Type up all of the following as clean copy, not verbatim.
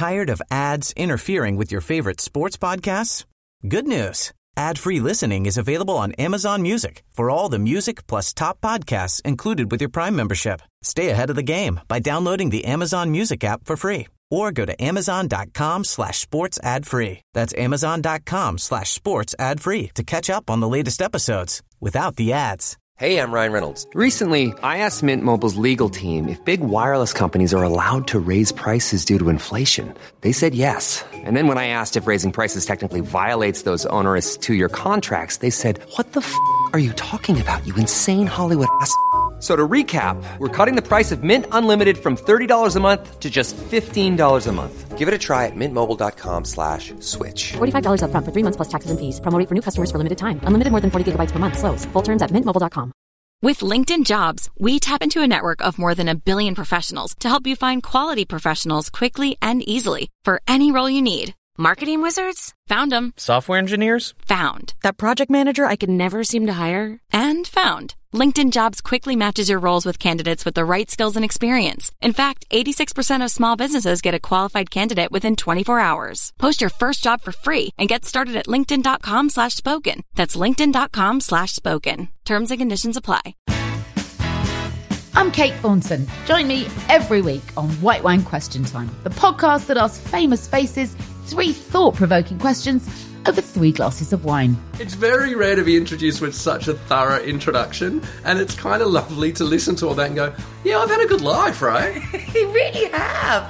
Tired of ads interfering with your favorite sports podcasts? Good news. Ad-free listening is available on Amazon Music for all the music plus top podcasts included with your Prime membership. Stay ahead of the game by downloading the Amazon Music app for free or go to amazon.com/sports ad free. That's amazon.com/sports ad free to catch up on the latest episodes without the ads. Hey, I'm Ryan Reynolds. Recently, I asked Mint Mobile's legal team if big wireless companies are allowed to raise prices due to inflation. They said yes. And then when I asked if raising prices technically violates those onerous 2-year contracts, they said, "What the f*** are you talking about, you insane Hollywood ass?" So to recap, we're cutting the price of Mint Unlimited from $30 a month to just $15 a month. Give it a try at mintmobile.com/switch. $45 up front for 3 months plus taxes and fees. Promo rate for new customers for limited time. Unlimited more than 40 gigabytes per month. Slows full terms at mintmobile.com. With LinkedIn Jobs, we tap into a network of more than 1 billion professionals to help you find quality professionals quickly and easily for any role you need. Marketing wizards? Found them. Software engineers? Found. That project manager I could never seem to hire? And found. LinkedIn Jobs quickly matches your roles with candidates with the right skills and experience. In fact, 86% of small businesses get a qualified candidate within 24 hours. Post your first job for free and get started at linkedin.com/spoken. That's linkedin.com/spoken. Terms and conditions apply. I'm Kate Thornton. Join me every week on White Wine Question Time, the podcast that asks famous faces 3 thought-provoking questions over 3 glasses of wine. It's very rare to be introduced with such a thorough introduction, and it's kind of lovely to listen to all that and go, yeah, I've had a good life, right? You really have.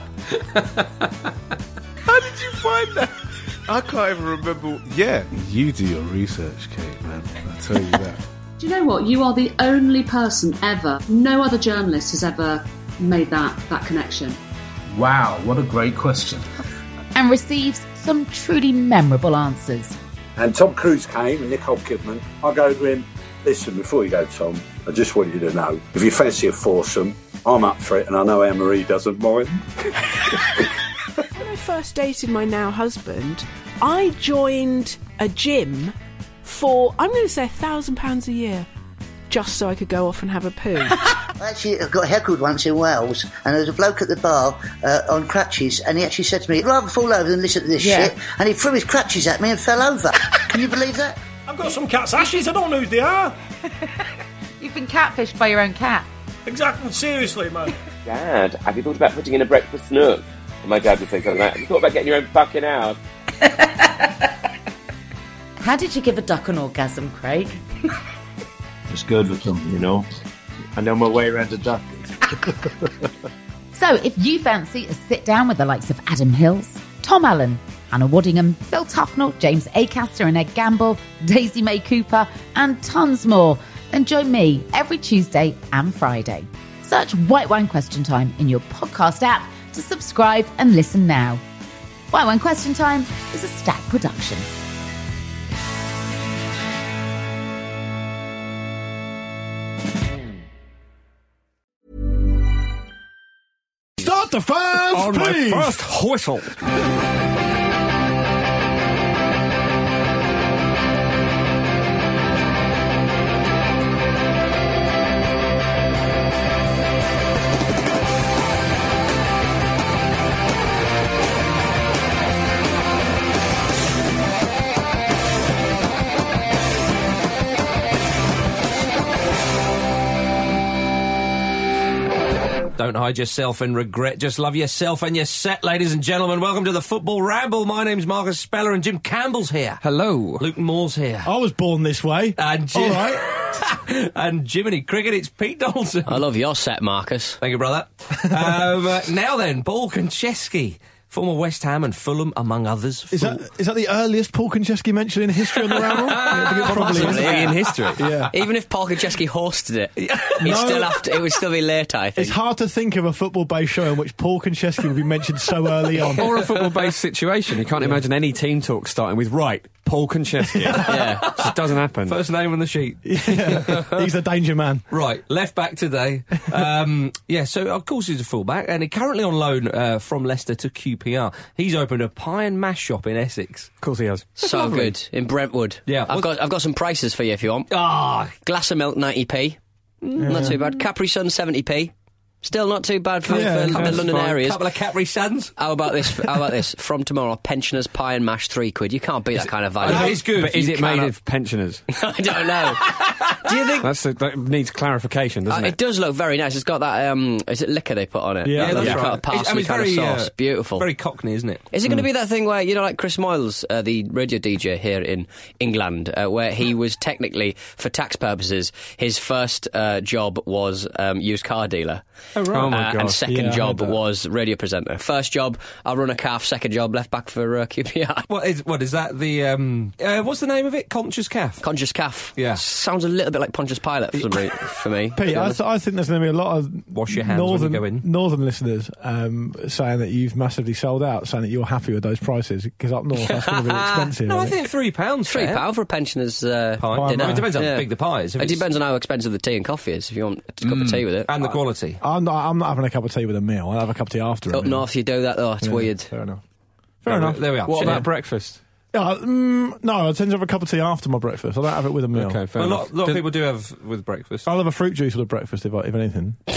How did you find that? I can't even remember. Yeah, you do your research, Kate, man. I tell you that. Do you know what? You are the only person ever, no other journalist has ever made that connection. Wow, what a great question. And receives some truly memorable answers. And Tom Cruise came and Nicole Kidman. I go to him, listen, before you go, Tom, I just want you to know, if you fancy a foursome, I'm up for it, and I know Anne-Marie doesn't mind. When I first dated my now husband, I joined a gym for, I'm going to say £1,000 a year, just so I could go off and have a poo. I actually got heckled once in Wales, and there was a bloke at the bar on crutches, and he actually said to me, "I'd rather fall over than listen to this shit," and he threw his crutches at me and fell over. Can you believe that? I've got some cat's ashes, I don't know who they are. You've been catfished by your own cat. Exactly, seriously, man. Dad, have you thought about putting in a breakfast nook? And my dad would say something like, have you thought about getting your own fucking house? How did you give a duck an orgasm, Craig? It's good with them, you know. I know my way around a duck. So, if you fancy a sit-down with the likes of Adam Hills, Tom Allen, Anna Waddingham, Phil Tufnell, James Acaster and Ed Gamble, Daisy May Cooper, and tons more, then join me every Tuesday and Friday. Search White Wine Question Time in your podcast app to subscribe and listen now. White Wine Question Time is a Stack production. Start the fans, On please. my first whistle. Don't hide yourself in regret. Just love yourself and your set, ladies and gentlemen. Welcome to the Football Ramble. My name's Marcus Speller and Jim Campbell's here. Hello. Luke Moore's here. I was born this way. And Jim, all right. and Jiminy Cricket, it's Pete Donaldson. I love your set, Marcus. Thank you, brother. Now then, Paul Konchesky, former West Ham and Fulham, among others. Is that the earliest Paul Konchesky mentioned in history on the Ramble? Probably in history. Yeah. Even if Paul Konchesky hosted it, it would still be later, I think. It's hard to think of a football-based show in which Paul Konchesky would be mentioned so early on. Or a football-based situation. You can't imagine any team talk starting with, right, Paul Konchesky. Yeah. It just doesn't happen. First name on the sheet. Yeah. He's the danger man. Right, left back today. So of course he's a fullback, and he's currently on loan from Leicester to QPR. He's opened a pie and mash shop in Essex. Of course he has. So lovely. Good. In Brentwood. Yeah. I've got some prices for you if you want. Ah, glass of milk 90p. Not too bad. Capri Sun 70p. Still not too bad for the That's London fine. areas. Couple of Cadbury Suns. How about this? From tomorrow, pensioners pie and mash £3. You can't beat that kind of value. That is good. But is it made of pensioners? I don't know. Do you think that needs clarification, doesn't it does look very nice. It's got that is it liquor they put on it? Yeah, that's Got right. a parsley kind of sauce. Beautiful. Very Cockney, isn't it? Is it going to be that thing where, you know, like Chris Moyles, the radio DJ here in England, where he was technically, for tax purposes, his first job was used car dealer. Oh, right. Oh, my God. And second job was radio presenter. First job, I'll run a calf. Second job, left back for QPR. What is that? The what's the name of it? Conscious Calf. Conscious Calf. Yeah. Sounds a little bit like Pontius Pilate for me. Pete, I think there's going to be a lot of wash your hands when you go in. Northern listeners saying that you've massively sold out, saying that you're happy with those prices, because up north that's going to be expensive. No, I think £3. £3 for a pensioner's pie. dinner. I mean, it depends how big the pie is. It depends on how expensive the tea and coffee is. If you want a cup of tea with it, and the quality. I'm not having a cup of tea with a meal. I'll have a cup of tea after. Up north, you do that though. It's weird. Fair enough. Fair enough. There we are. What about breakfast? Yeah, no, I tend to have a cup of tea after my breakfast. I don't have it with a meal. Okay, fair enough. A lot of people do have with breakfast. I'll have a fruit juice with a breakfast if anything. Would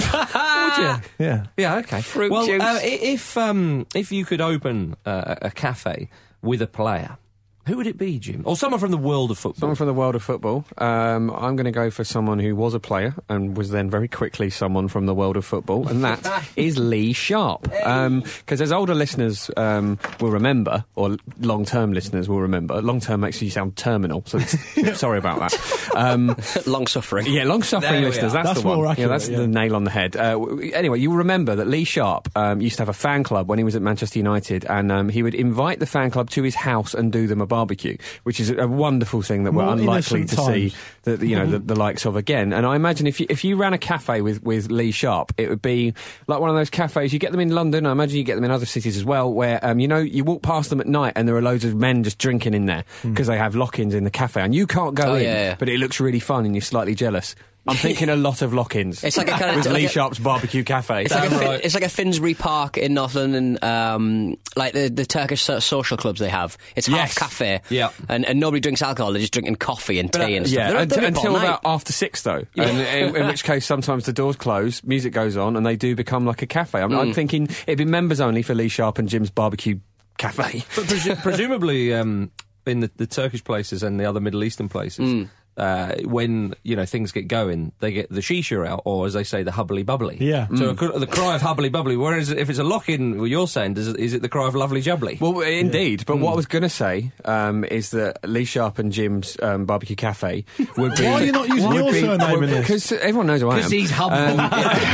you? Yeah. Yeah, okay. Fruit juice. If you could open a cafe with a player, who would it be, Jim? Or someone from the world of football? Someone from the world of football. I'm going to go for someone who was a player and was then very quickly someone from the world of football, and that is Lee Sharp. Because as older listeners will remember, or long-term listeners will remember, long-term makes you sound terminal, so sorry about that. Long-suffering. Yeah, long-suffering listeners, that's the one. More accurate, that's the nail on the head. Anyway, you will remember that Lee Sharp used to have a fan club when he was at Manchester United, and he would invite the fan club to his house and do them a barbecue, which is a wonderful thing that we're unlikely to see the likes of again. And I imagine if you ran a cafe with Lee Sharp, it would be like one of those cafes. You get them in London, I imagine you get them in other cities as well, where you walk past them at night and there are loads of men just drinking in there because they have lock-ins in the cafe, and you can't go in, but it looks really fun and you're slightly jealous. I'm thinking a lot of lock-ins. It's like a kind of with Lee Sharp's barbecue cafe. It's like a Finsbury Park in North London, like the Turkish social clubs they have. It's half cafe, and nobody drinks alcohol. They're just drinking coffee and tea and stuff. Until about after 6, though. Yeah. And in which case, sometimes the doors close, music goes on, and they do become like a cafe. I'm thinking it'd be members only for Lee Sharp and Jim's barbecue cafe. But presumably, in the Turkish places and the other Middle Eastern places. When things get going, they get the shisha out, or as they say, the hubbly bubbly. Yeah. So the cry of hubbly bubbly. Whereas if it's a lock-in, what you're saying, is it the cry of lovely jubbly? Well, indeed. But what I was going to say is that Lee Sharp and Jim's barbecue cafe would be. Why are you not using your surname in this? Because everyone knows who I am. Because he's hubbly.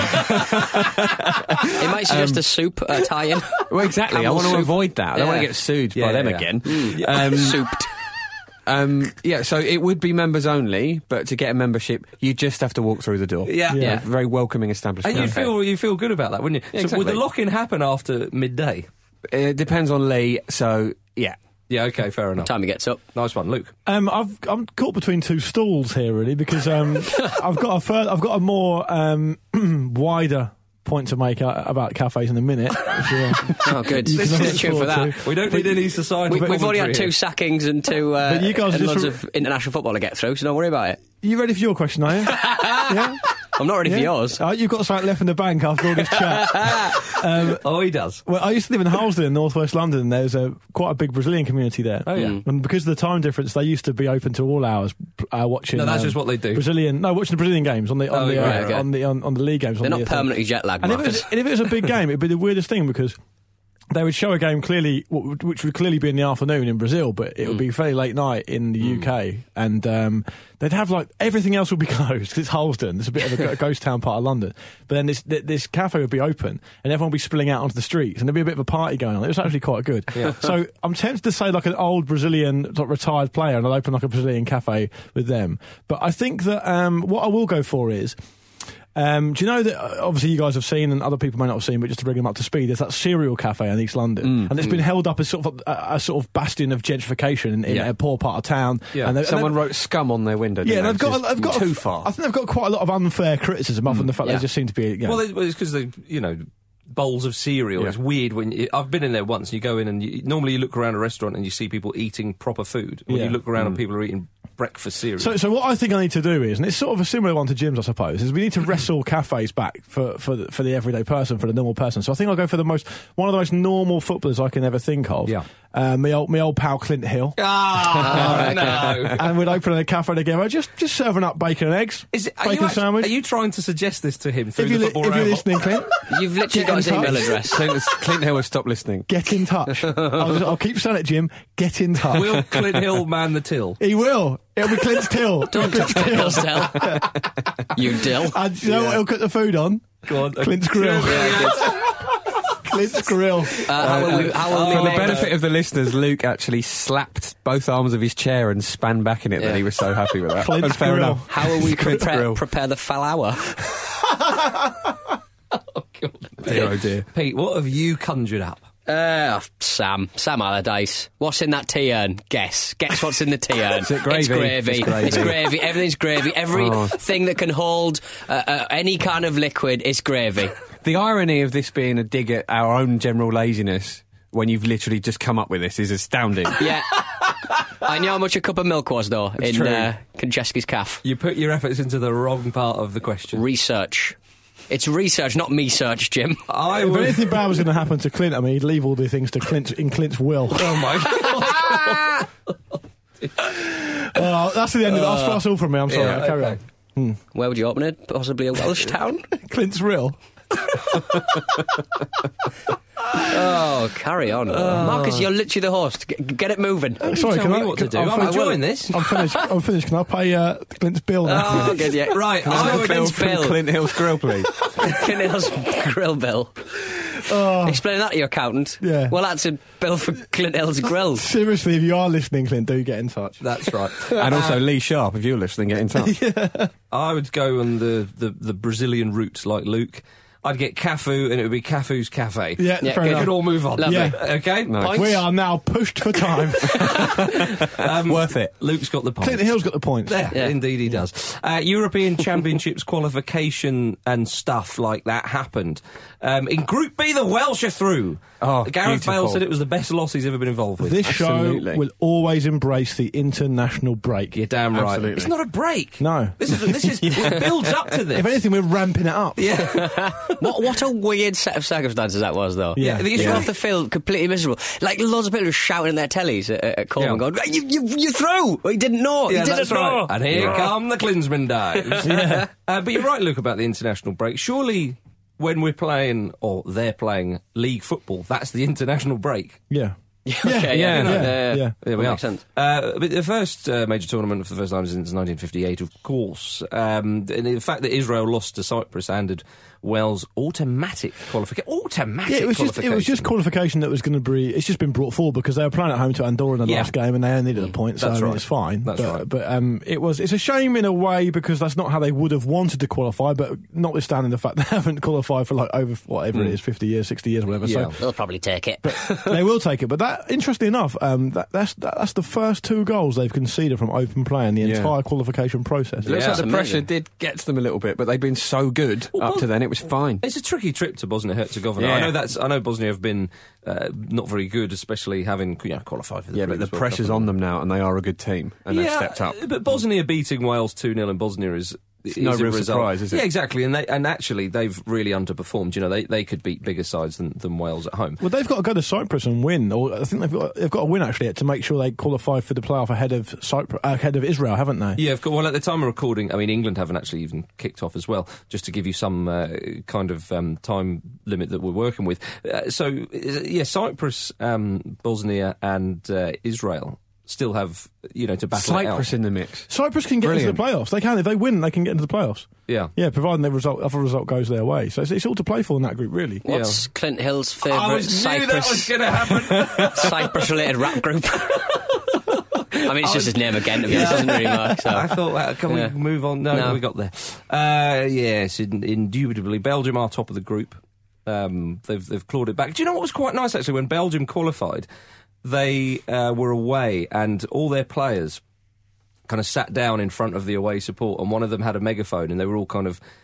It might suggest a soup tie-in. Well, exactly. I want to avoid that. I don't want to get sued by them again. Souped. So it would be members only, but to get a membership, you just have to walk through the door. Yeah. Very welcoming establishment. And you feel good about that, wouldn't you? Yeah, so exactly. would the lock-in happen after midday? It depends on Lee, so yeah. Yeah, okay, fair enough. Time he gets up. Nice one, Luke. I'm caught between two stools here, really, because I've got a more wider point to make about cafes in a minute. Oh, good. Stay tuned for that. We don't need any society. We've already had 2 sackings and two but you guys and loads of international football to get through, so don't worry about it. You ready for your question, are you? Yeah? I'm not ready for yours. You've got something left in the bank after all this chat. He does. Well, I used to live in Harlesden in northwest London. There's quite a big Brazilian community there. Oh, yeah. And because of the time difference, they used to be open to all hours watching. No, that's just what they do. Watching the Brazilian games on the league games. They're not permanently jet lagged. And if it was a big game, it'd be the weirdest thing, because they would show a game clearly, which would clearly be in the afternoon in Brazil, but it would be fairly late night in the UK, and they'd have everything else would be closed because it's Harlesden. It's a bit of a ghost town part of London. But then this cafe would be open, and everyone would be spilling out onto the streets, and there'd be a bit of a party going on. It was actually quite good. Yeah. So I'm tempted to say an old Brazilian retired player, and I'll open a Brazilian cafe with them. But I think that what I will go for is. Do you know that obviously you guys have seen, and other people may not have seen, but just to bring them up to speed, there's that cereal cafe in East London, and it's been held up as sort of a sort of bastion of gentrification in a poor part of town. Yeah. And someone wrote scum on their window. Yeah, they've got too far. I think they've got quite a lot of unfair criticism, other than the fact they just seem to be. Well, it's because they, bowls of cereal. It's weird when I've been in there once. And you go in and normally you look around a restaurant and you see people eating proper food. When you look around and people are eating breakfast series. So what I think I need to do is, and it's sort of a similar one to Jim's, I suppose, is we need to wrestle cafes back for the everyday person, for the normal person. So I think I'll go for one of the most normal footballers I can ever think of. Yeah. My old pal Clint Hill. No. And we'd open a cafe together, just serving up bacon and eggs. Bacon sandwich. Are you trying to suggest this to him through If the you're football listening, ramble? Clint, You've literally got his email address. Clint Hill has stopped listening. get in touch. I'll keep saying it, Jim. Get in touch. Will Clint Hill man the till? He will. It'll be Clint's till. Don't touch Clint's till. You dill. And you know what he'll cook the food on? Go on. Clint's grill. Clint's grill. How will we For the make benefit of the listeners, Luke actually slapped both arms of his chair and span back in it that he was so happy with that. Clint's And fair grill. enough. How will we Clint's grill. prepare the falawa? Oh, God. Dear, oh dear. Pete, what have you conjured up? Sam Allardyce. What's in that tea urn? Guess what's in the tea urn. Is it gravy? It's gravy. It's gravy. It's gravy. Everything's gravy. Everything that can hold any kind of liquid is gravy. The irony of this being a dig at our own general laziness when you've literally just come up with this is astounding. Yeah. I know how much a cup of milk was, though, It's in true. Konchesky's calf. You put your efforts into the wrong part of the question. Research. It's research, not me search, Jim. If anything bad was going to happen to Clint, I mean, he'd leave all the things to Clint's will. Oh, my God. Well, that's the end of it. That's all from me. I'm sorry. Yeah, Carry okay. on. Where would you open it? Possibly a Welsh town? Clint's Rill. Oh, carry on. Marcus, you're literally the host. Get it moving. Sorry, tell me what to do. I'm enjoying this. I'm finished. Can I pay Clint's bill now? Oh, good, yeah. Right, Can I have a bill Clint's from bill. Clint Hill's grill, please? Clint Hill's grill bill. Explain that to your accountant. Yeah. Well, that's a bill for Clint Hill's grill. Seriously, if you are listening, Clint, do get in touch. That's right. And also Lee Sharp, if you're listening, get in touch. I would go on the Brazilian route like Luke. I'd get Cafu, and it would be Cafu's Cafe. Yeah, fair we enough. could all move on. Lovely. Yeah. Okay? Points? We are now pushed for time. Worth it. Luke's got the points. Clint Hill's got the points. There, Yeah. indeed he does. European Championships qualification and stuff like that happened. In Group B, the Welsh are through. Oh, Gareth Bale beautiful. said it was the best loss he's ever been involved with. This Absolutely. show will always embrace the international break. You're damn right. Absolutely. It's not a break. No. This is it builds up to this. If anything, we're ramping it up. Yeah. What a weird set of circumstances that was, though. Yeah. The issue Yeah. off the field, completely miserable. Like, loads of people were shouting in their tellies at Coleman, Yeah. going, you threw! He didn't know! Yeah, he that's didn't know! right. And here come the Klinsmann dives. But you're right, Luke, about the international break. Surely when we're playing, or they're playing, league football, that's the international break. Yeah. Okay, Yeah, yeah. There we are. Makes sense. But the first major tournament for the first time since 1958, of course. And the fact that Israel lost to Cyprus ended Wales' automatic qualification. Yeah, it was just qualification that was going to be. It's just been brought forward because they were playing at home to Andorra in the last game and they only needed a point, so That's I mean, right. it's fine. That's right. But it's a shame in a way because that's not how they would have wanted to qualify. But notwithstanding the fact they haven't qualified for like over whatever it is, 50 years, 60 years, whatever. Yeah. So They'll probably take it. they will take it. But that, interestingly enough, that's the first 2 goals they've conceded from open play in the entire qualification process. It looks Yeah, like the that's pressure amazing. did get to them a little bit, but they've been so good up to then, it was fine. It's a tricky trip to Bosnia-Herzegovina. Yeah. I know Bosnia have been not very good, especially having qualified for the Yeah, but the previous World pressure's Cup. on them now, and they are a good team, and they've stepped up. But Bosnia beating Wales 2-0 in Bosnia is no a real result. surprise, is it? Yeah, exactly. And actually, they've really underperformed. You know, they could beat bigger sides than Wales at home. Well, they've got to go to Cyprus and win, or I think they've got to win actually to make sure they qualify for the playoff ahead of Israel, haven't they? Yeah, of course. Well, at the time of recording, I mean, England haven't actually even kicked off as well, just to give you some kind of time limit that we're working with. Cyprus, Bosnia and Israel still have, to battle Cyprus it out. in the mix. Cyprus can get into the playoffs. They can. If they win, they can get into the playoffs. Yeah. Yeah, providing the other result goes their way. So it's all to play for in that group, really. What's Clint Hill's I favourite knew that was going to happen. Cyprus-related rap group? I mean, it's just his name again, to be honest, doesn't really matter. So. I thought, can we move on? No, we got there. Yes, indubitably, Belgium are top of the group. They've clawed it back. Do you know what was quite nice, actually? When Belgium qualified, they were away, and all their players kind of sat down in front of the away support, and one of them had a megaphone, and they were all kind of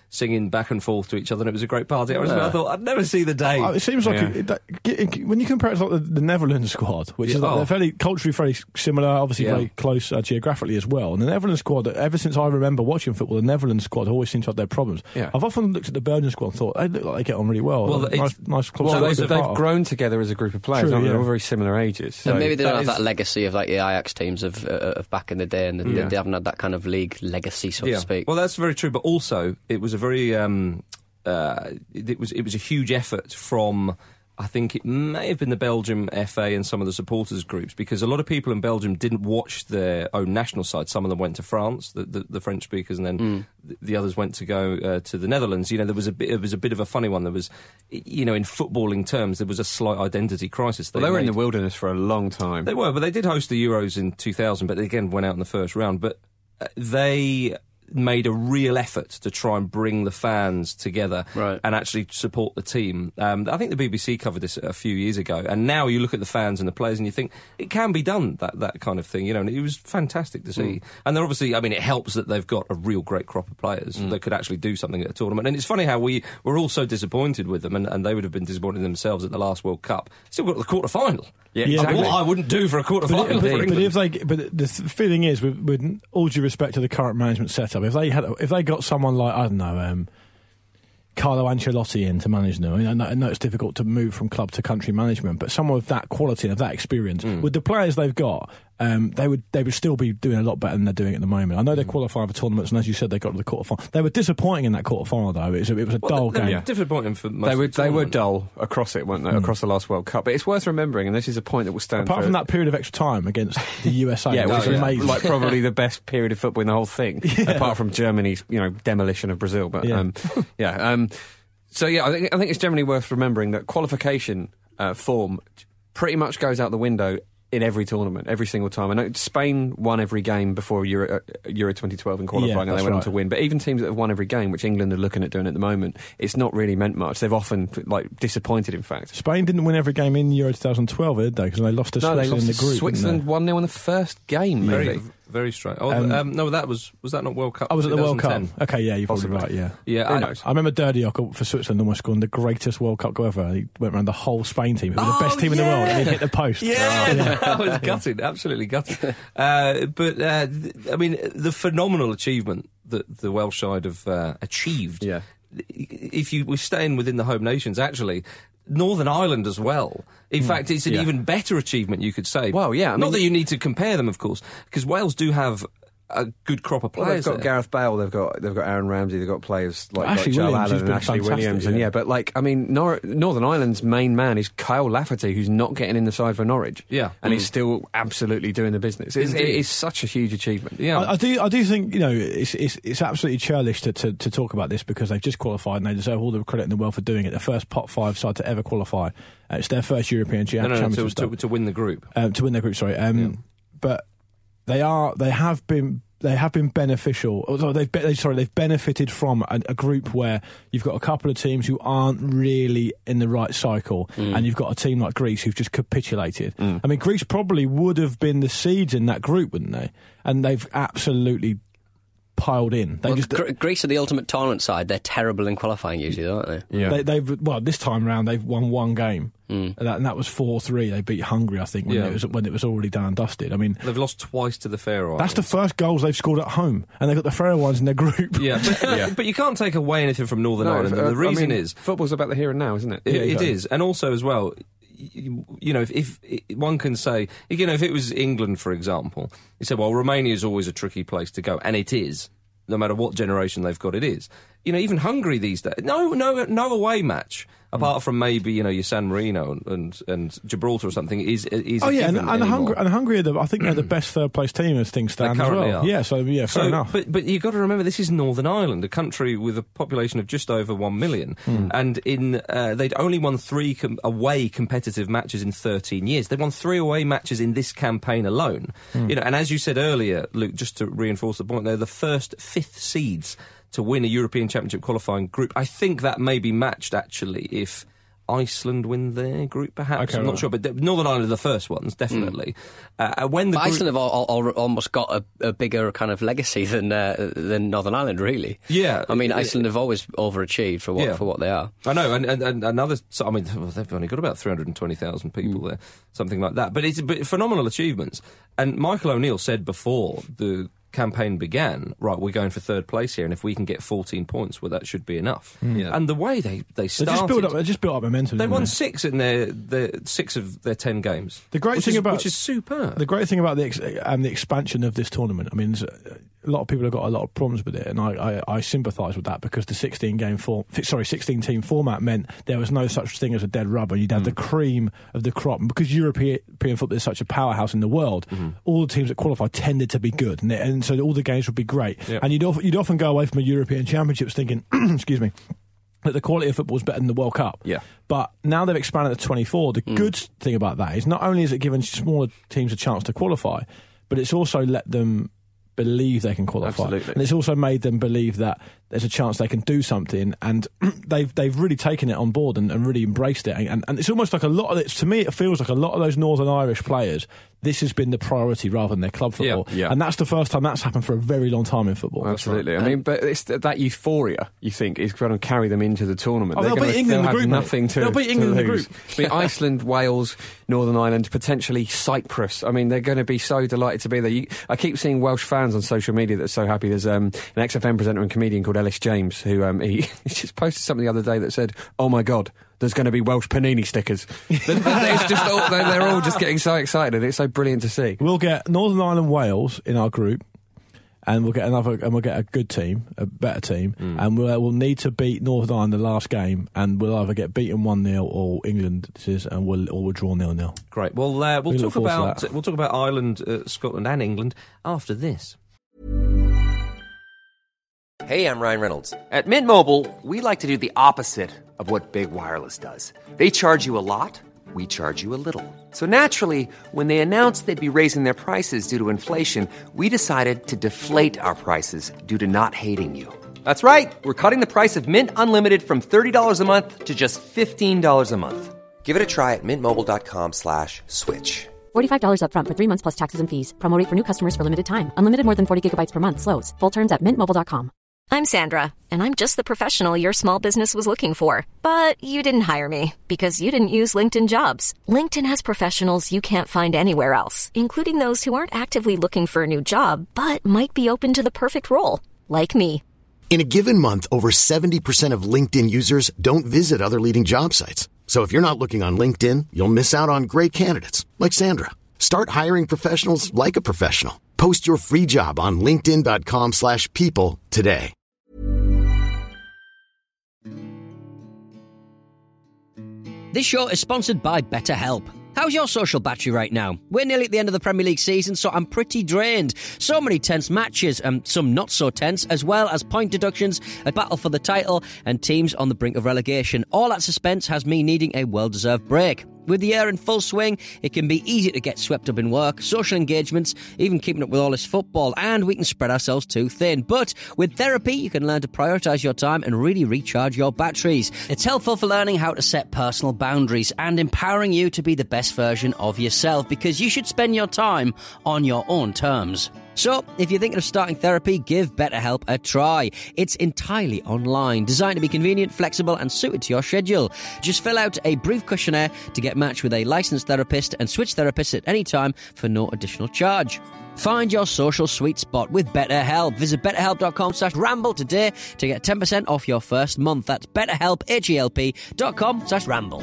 singing back and forth to each other, and it was a great party. I thought, I'd never see the day. It seems like when you compare it to like the Netherlands squad, which is like, they're fairly culturally very similar, obviously very close geographically as well. And the Netherlands squad, ever since I remember watching football, the Netherlands squad always seems to have their problems. Yeah. I've often looked at the Belgian squad and thought they look like they get on really well. Well, nice club. Well, they've grown together as a group of players. They're all very similar ages. So maybe they don't have that legacy of like the Ajax teams of back in the day, and they haven't had that kind of league legacy, so to speak. Well, that's very true. But also, it was a very it was a huge effort from, I think it may have been the Belgium FA and some of the supporters groups, because a lot of people in Belgium didn't watch their own national side. Some of them went to France, the French speakers, and then the others went to go to the Netherlands. You know, it was a bit of a funny one. There was, you know, in footballing terms, there was a slight identity crisis. They were in the wilderness for a long time. They were, but they did host the Euros in 2000, but they again went out in the first round. But they made a real effort to try and bring the fans together and actually support the team. I think the BBC covered this a few years ago, and now you look at the fans and the players and you think it can be done, that kind of thing, you know, and it was fantastic to see. And they're obviously, I mean, it helps that they've got a real great crop of players that could actually do something at a tournament. And it's funny how we were all so disappointed with them, and they would have been disappointed in themselves at the last World Cup. Still got the quarter-final. Yeah, exactly. What I wouldn't do for a quarter-final. But the feeling is, with all due respect to the current management setup, if they got someone like, I don't know, Carlo Ancelotti in to manage them. I mean, I know it's difficult to move from club to country management, but someone with that quality and of that experience, with the players they've got, they would still be doing a lot better than they're doing at the moment. I know they're qualifying for tournaments, and as you said, they got to the quarterfinal. They were disappointing in that quarterfinal, though. It was a dull game. Yeah. Disappointing for most. They were dull across it, weren't they? Across the last World Cup. But it's worth remembering, and this is a point that will stand. Apart from that period of extra time against the USA, it was amazing. Like probably the best period of football in the whole thing, apart from Germany's, demolition of Brazil. But So I think it's generally worth remembering that qualification form pretty much goes out the window in every tournament, every single time. I know Spain won every game before Euro 2012 in qualifying, and they went on to win. But even teams that have won every game, which England are looking at doing at the moment, it's not really meant much. They've often disappointed, in fact. Spain didn't win every game in Euro 2012, did they? Because they lost to Switzerland in the group. Switzerland 1-0 in the first game, maybe. Very strange. No, was that not World Cup? I was at the World Cup. Okay, yeah, you're probably right. Yeah. I remember Derdiok for Switzerland almost scored the greatest World Cup goal ever. He went around the whole Spain team. It was the best team in the world, and he hit the post. That was gutted, absolutely gutted. I mean, the phenomenal achievement that the Welsh side have achieved. Yeah. If you were staying within the home nations, actually. Northern Ireland as well. In fact, it's an even better achievement, you could say. Well, yeah. Not that you need to compare them, of course, because Wales do have a good crop of players. They've got Gareth Bale, they've got Aaron Ramsey, they've got players like Joe Allen and Ashley Williams. And Northern Ireland's main man is Kyle Lafferty, who's not getting in the side for Norwich. Yeah. And he's still absolutely doing the business. It is such a huge achievement. Yeah. I do think, it's absolutely churlish to talk about this, because they've just qualified and they deserve all the credit in the world for doing it. The first pot 5 side to ever qualify. It's their first European Championship. To win the group. To win their group, sorry. But they have been beneficial. They've benefited from a group where you've got a couple of teams who aren't really in the right cycle, and you've got a team like Greece who've just capitulated. I mean, Greece probably would have been the seeds in that group, wouldn't they? And they've absolutely piled in. Greece are the ultimate tournament side. They're terrible in qualifying usually, aren't they? Yeah. This time round they've won one game, and that was 4-3. They beat Hungary, I think, when it was already done and dusted. I mean, they've lost twice to the Faroe Islands. That's the first goals they've scored at home, and they've got the Faroe Islands in their group. But you can't take away anything from Northern Ireland. And the reason is football's about the here and now, isn't it? It is, and also as well. If one can say, if it was England, for example, you said, well, Romania is always a tricky place to go, and it is. No matter what generation they've got, it is. Even Hungary these days, no away match apart from maybe your San Marino and Gibraltar or something is. And Hungary I think they're the best third place team as things stand as well. Are. Yeah, fair enough. But you've got to remember, this is Northern Ireland, a country with a population of just over 1 million, and they'd only won 3 away competitive matches in 13 years. They won 3 away matches in this campaign alone. And as you said earlier, Luke, just to reinforce the point, they're the first 5th seeds to win a European Championship qualifying group. I think that may be matched, actually, if Iceland win their group, perhaps. Okay, I'm not sure, but Northern Ireland are the first ones, definitely. Iceland have almost got a bigger kind of legacy than Northern Ireland, really. Yeah, I mean, Iceland have always overachieved for what they are. I know, and another. I mean, they've only got about 320,000 people there, something like that. But it's phenomenal achievements. And Michael O'Neill said before the campaign began, right, we're going for third place here, and if we can get 14 points, well, that should be enough. And the way they started, they just built up momentum. They won 6 in their 6 of their 10 games. The great thing about which is superb. The great thing about the expansion of this tournament, I mean, a lot of people have got a lot of problems with it, and I sympathise with that, because the 16-team format meant there was no such thing as a dead rubber. You'd have the cream of the crop, and because European football is such a powerhouse in the world, all the teams that qualified tended to be good, and so all the games would be great. Yep. And you'd often go away from a European Championships thinking, excuse me, that the quality of football is better than the World Cup. Yeah. But now they've expanded to 24. The good thing about that is not only is it given smaller teams a chance to qualify, but it's also let them believe they can qualify. Absolutely. And it's also made them believe that there's a chance they can do something, and they've really taken it on board and really embraced it. And it's almost like a lot of it, to me, it feels like a lot of those Northern Irish players, this has been the priority rather than their club football. Yeah. And that's the first time that's happened for a very long time in football. Absolutely. I mean, but it's that euphoria, you think, is going to carry them into the tournament. They'll beat England in the group, nothing to They'll beat England in the group. I mean, Iceland, Wales, Northern Ireland, potentially Cyprus. I mean, they're going to be so delighted to be there. I keep seeing Welsh fans on social media that are so happy. There's an XFM presenter and comedian called Ellis James who he just posted something the other day that said, "Oh my God, there's going to be Welsh Panini stickers." It's just they're all just getting so excited. It's so brilliant to see. We'll get Northern Ireland, Wales in our group, and we'll get a good team, a better team, and we'll need to beat Northern Ireland the last game, and we'll either get beaten 1-0 or England or we'll draw 0-0. Great. Well, we'll talk about Ireland, Scotland, and England after this. Hey, I'm Ryan Reynolds. At Mint Mobile, we like to do the opposite of what Big Wireless does. They charge you a lot, we charge you a little. So naturally, when they announced they'd be raising their prices due to inflation, we decided to deflate our prices due to not hating you. That's right. We're cutting the price of Mint Unlimited from $30 a month to just $15 a month. Give it a try at mintmobile.com/switch. $45 up front for 3 months plus taxes and fees. Promo rate for new customers for limited time. Unlimited more than 40 gigabytes per month. Slows full terms at mintmobile.com. I'm Sandra, and I'm just the professional your small business was looking for. But you didn't hire me because you didn't use LinkedIn Jobs. LinkedIn has professionals you can't find anywhere else, including those who aren't actively looking for a new job, but might be open to the perfect role, like me. In a given month, over 70% of LinkedIn users don't visit other leading job sites. So if you're not looking on LinkedIn, you'll miss out on great candidates like Sandra. Start hiring professionals like a professional. Post your free job on linkedin.com/people today. This show is sponsored by BetterHelp. How's your social battery right now? We're nearly at the end of the Premier League season, so I'm pretty drained. So many tense matches, and some not so tense, as well as point deductions, a battle for the title, and teams on the brink of relegation. All that suspense has me needing a well-deserved break. With the year in full swing, it can be easy to get swept up in work, social engagements, even keeping up with all this football, and we can spread ourselves too thin. But with therapy, you can learn to prioritise your time and really recharge your batteries. It's helpful for learning how to set personal boundaries and empowering you to be the best version of yourself, because you should spend your time on your own terms. So, if you're thinking of starting therapy, give BetterHelp a try. It's entirely online, designed to be convenient, flexible, and suited to your schedule. Just fill out a brief questionnaire to get matched with a licensed therapist and switch therapists at any time for no additional charge. Find your social sweet spot with BetterHelp. Visit betterhelp.com/ramble today to get 10% off your first month. That's BetterHelp, HELP.com/ramble.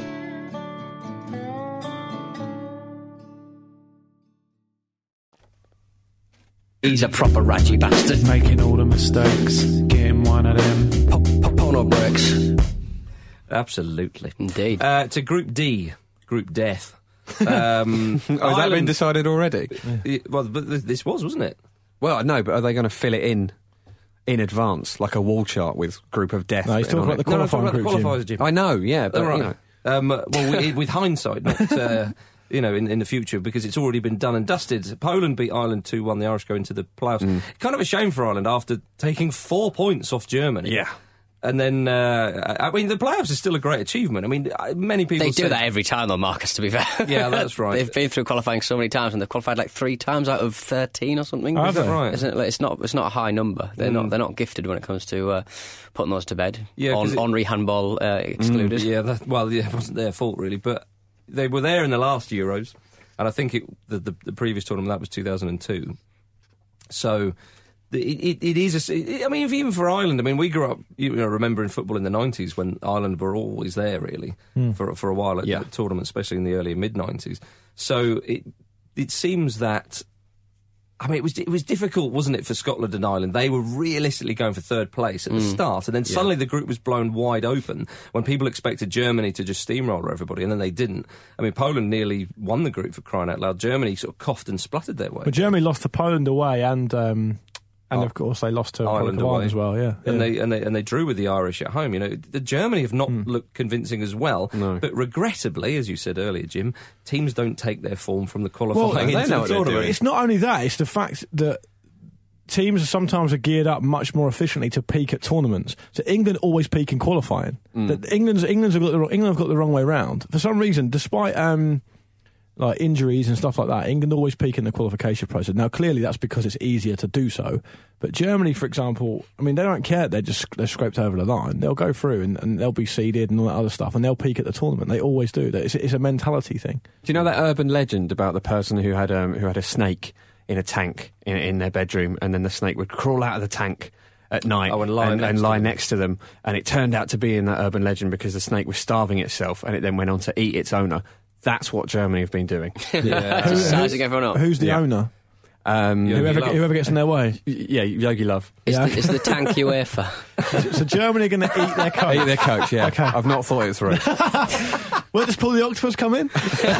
He's a proper ratchy bastard. Making all the mistakes, getting one of them. Pop on or bricks. Absolutely. Indeed. To Group D, Group Death. Has that been decided already? Well, but this wasn't it? Well, no, but are they going to fill it in advance, like a wall chart with Group of Death? No, he's talking about the qualifying qualifiers, Jim. I know, yeah, but right. With hindsight, not... in the future, because it's already been done and dusted. Poland beat Ireland 2-1. The Irish go into the playoffs. Kind of a shame for Ireland after taking 4 points off Germany. Yeah. And then, I mean, the playoffs is still a great achievement. I mean, many people They do that every time, though, Marcus, to be fair. Yeah, that's right. They've been through qualifying so many times, and they've qualified like 3 times out of 13 or something. Is that right? Isn't it? Like, it's not a high number. They're not gifted when it comes to putting those to bed. Yeah, Henri handball excluded. It wasn't their fault, really. But they were there in the last Euros, and I think the previous tournament, that was 2002. So... It is. I mean, even for Ireland, I mean, we grew up, remembering football in the 90s when Ireland were always there, really, for a while at the tournament, especially in the early and mid 90s. So it seems that. I mean, it was difficult, wasn't it, for Scotland and Ireland? They were realistically going for third place at the start, and then suddenly the group was blown wide open when people expected Germany to just steamroller everybody, and then they didn't. I mean, Poland nearly won the group, for crying out loud. Germany sort of coughed and spluttered their way. But Germany lost to Poland away, and of course they lost to Ireland as well, and they drew with the Irish at home. The Germany have not looked convincing as well, but regrettably, as you said earlier, Jim, teams don't take their form from the qualifying into the tournament. It's not only that; it's the fact that teams sometimes are geared up much more efficiently to peak at tournaments. So England always peak in qualifying. That England have got the wrong way round for some reason, despite. Like injuries and stuff like that, England always peak in the qualification process. Now, clearly, that's because it's easier to do so. But Germany, for example, I mean, they don't care. They're scraped over the line. They'll go through and they'll be seeded and all that other stuff, and they'll peak at the tournament. They always do. It's a mentality thing. Do you know that urban legend about the person who had a snake in a tank in their bedroom, and then the snake would crawl out of the tank at night and lie next to them, and it turned out to be in that urban legend because the snake was starving itself, and it then went on to eat its owner. That's what Germany have been doing. Just sizing everyone up. Who's the owner? Whoever gets in their way. Yeah, Yogi Love. It's the tank UEFA. So Germany are going to eat their coach. Eat their coach, yeah. Okay. I've not thought it through. Where does Paul the Octopus come in?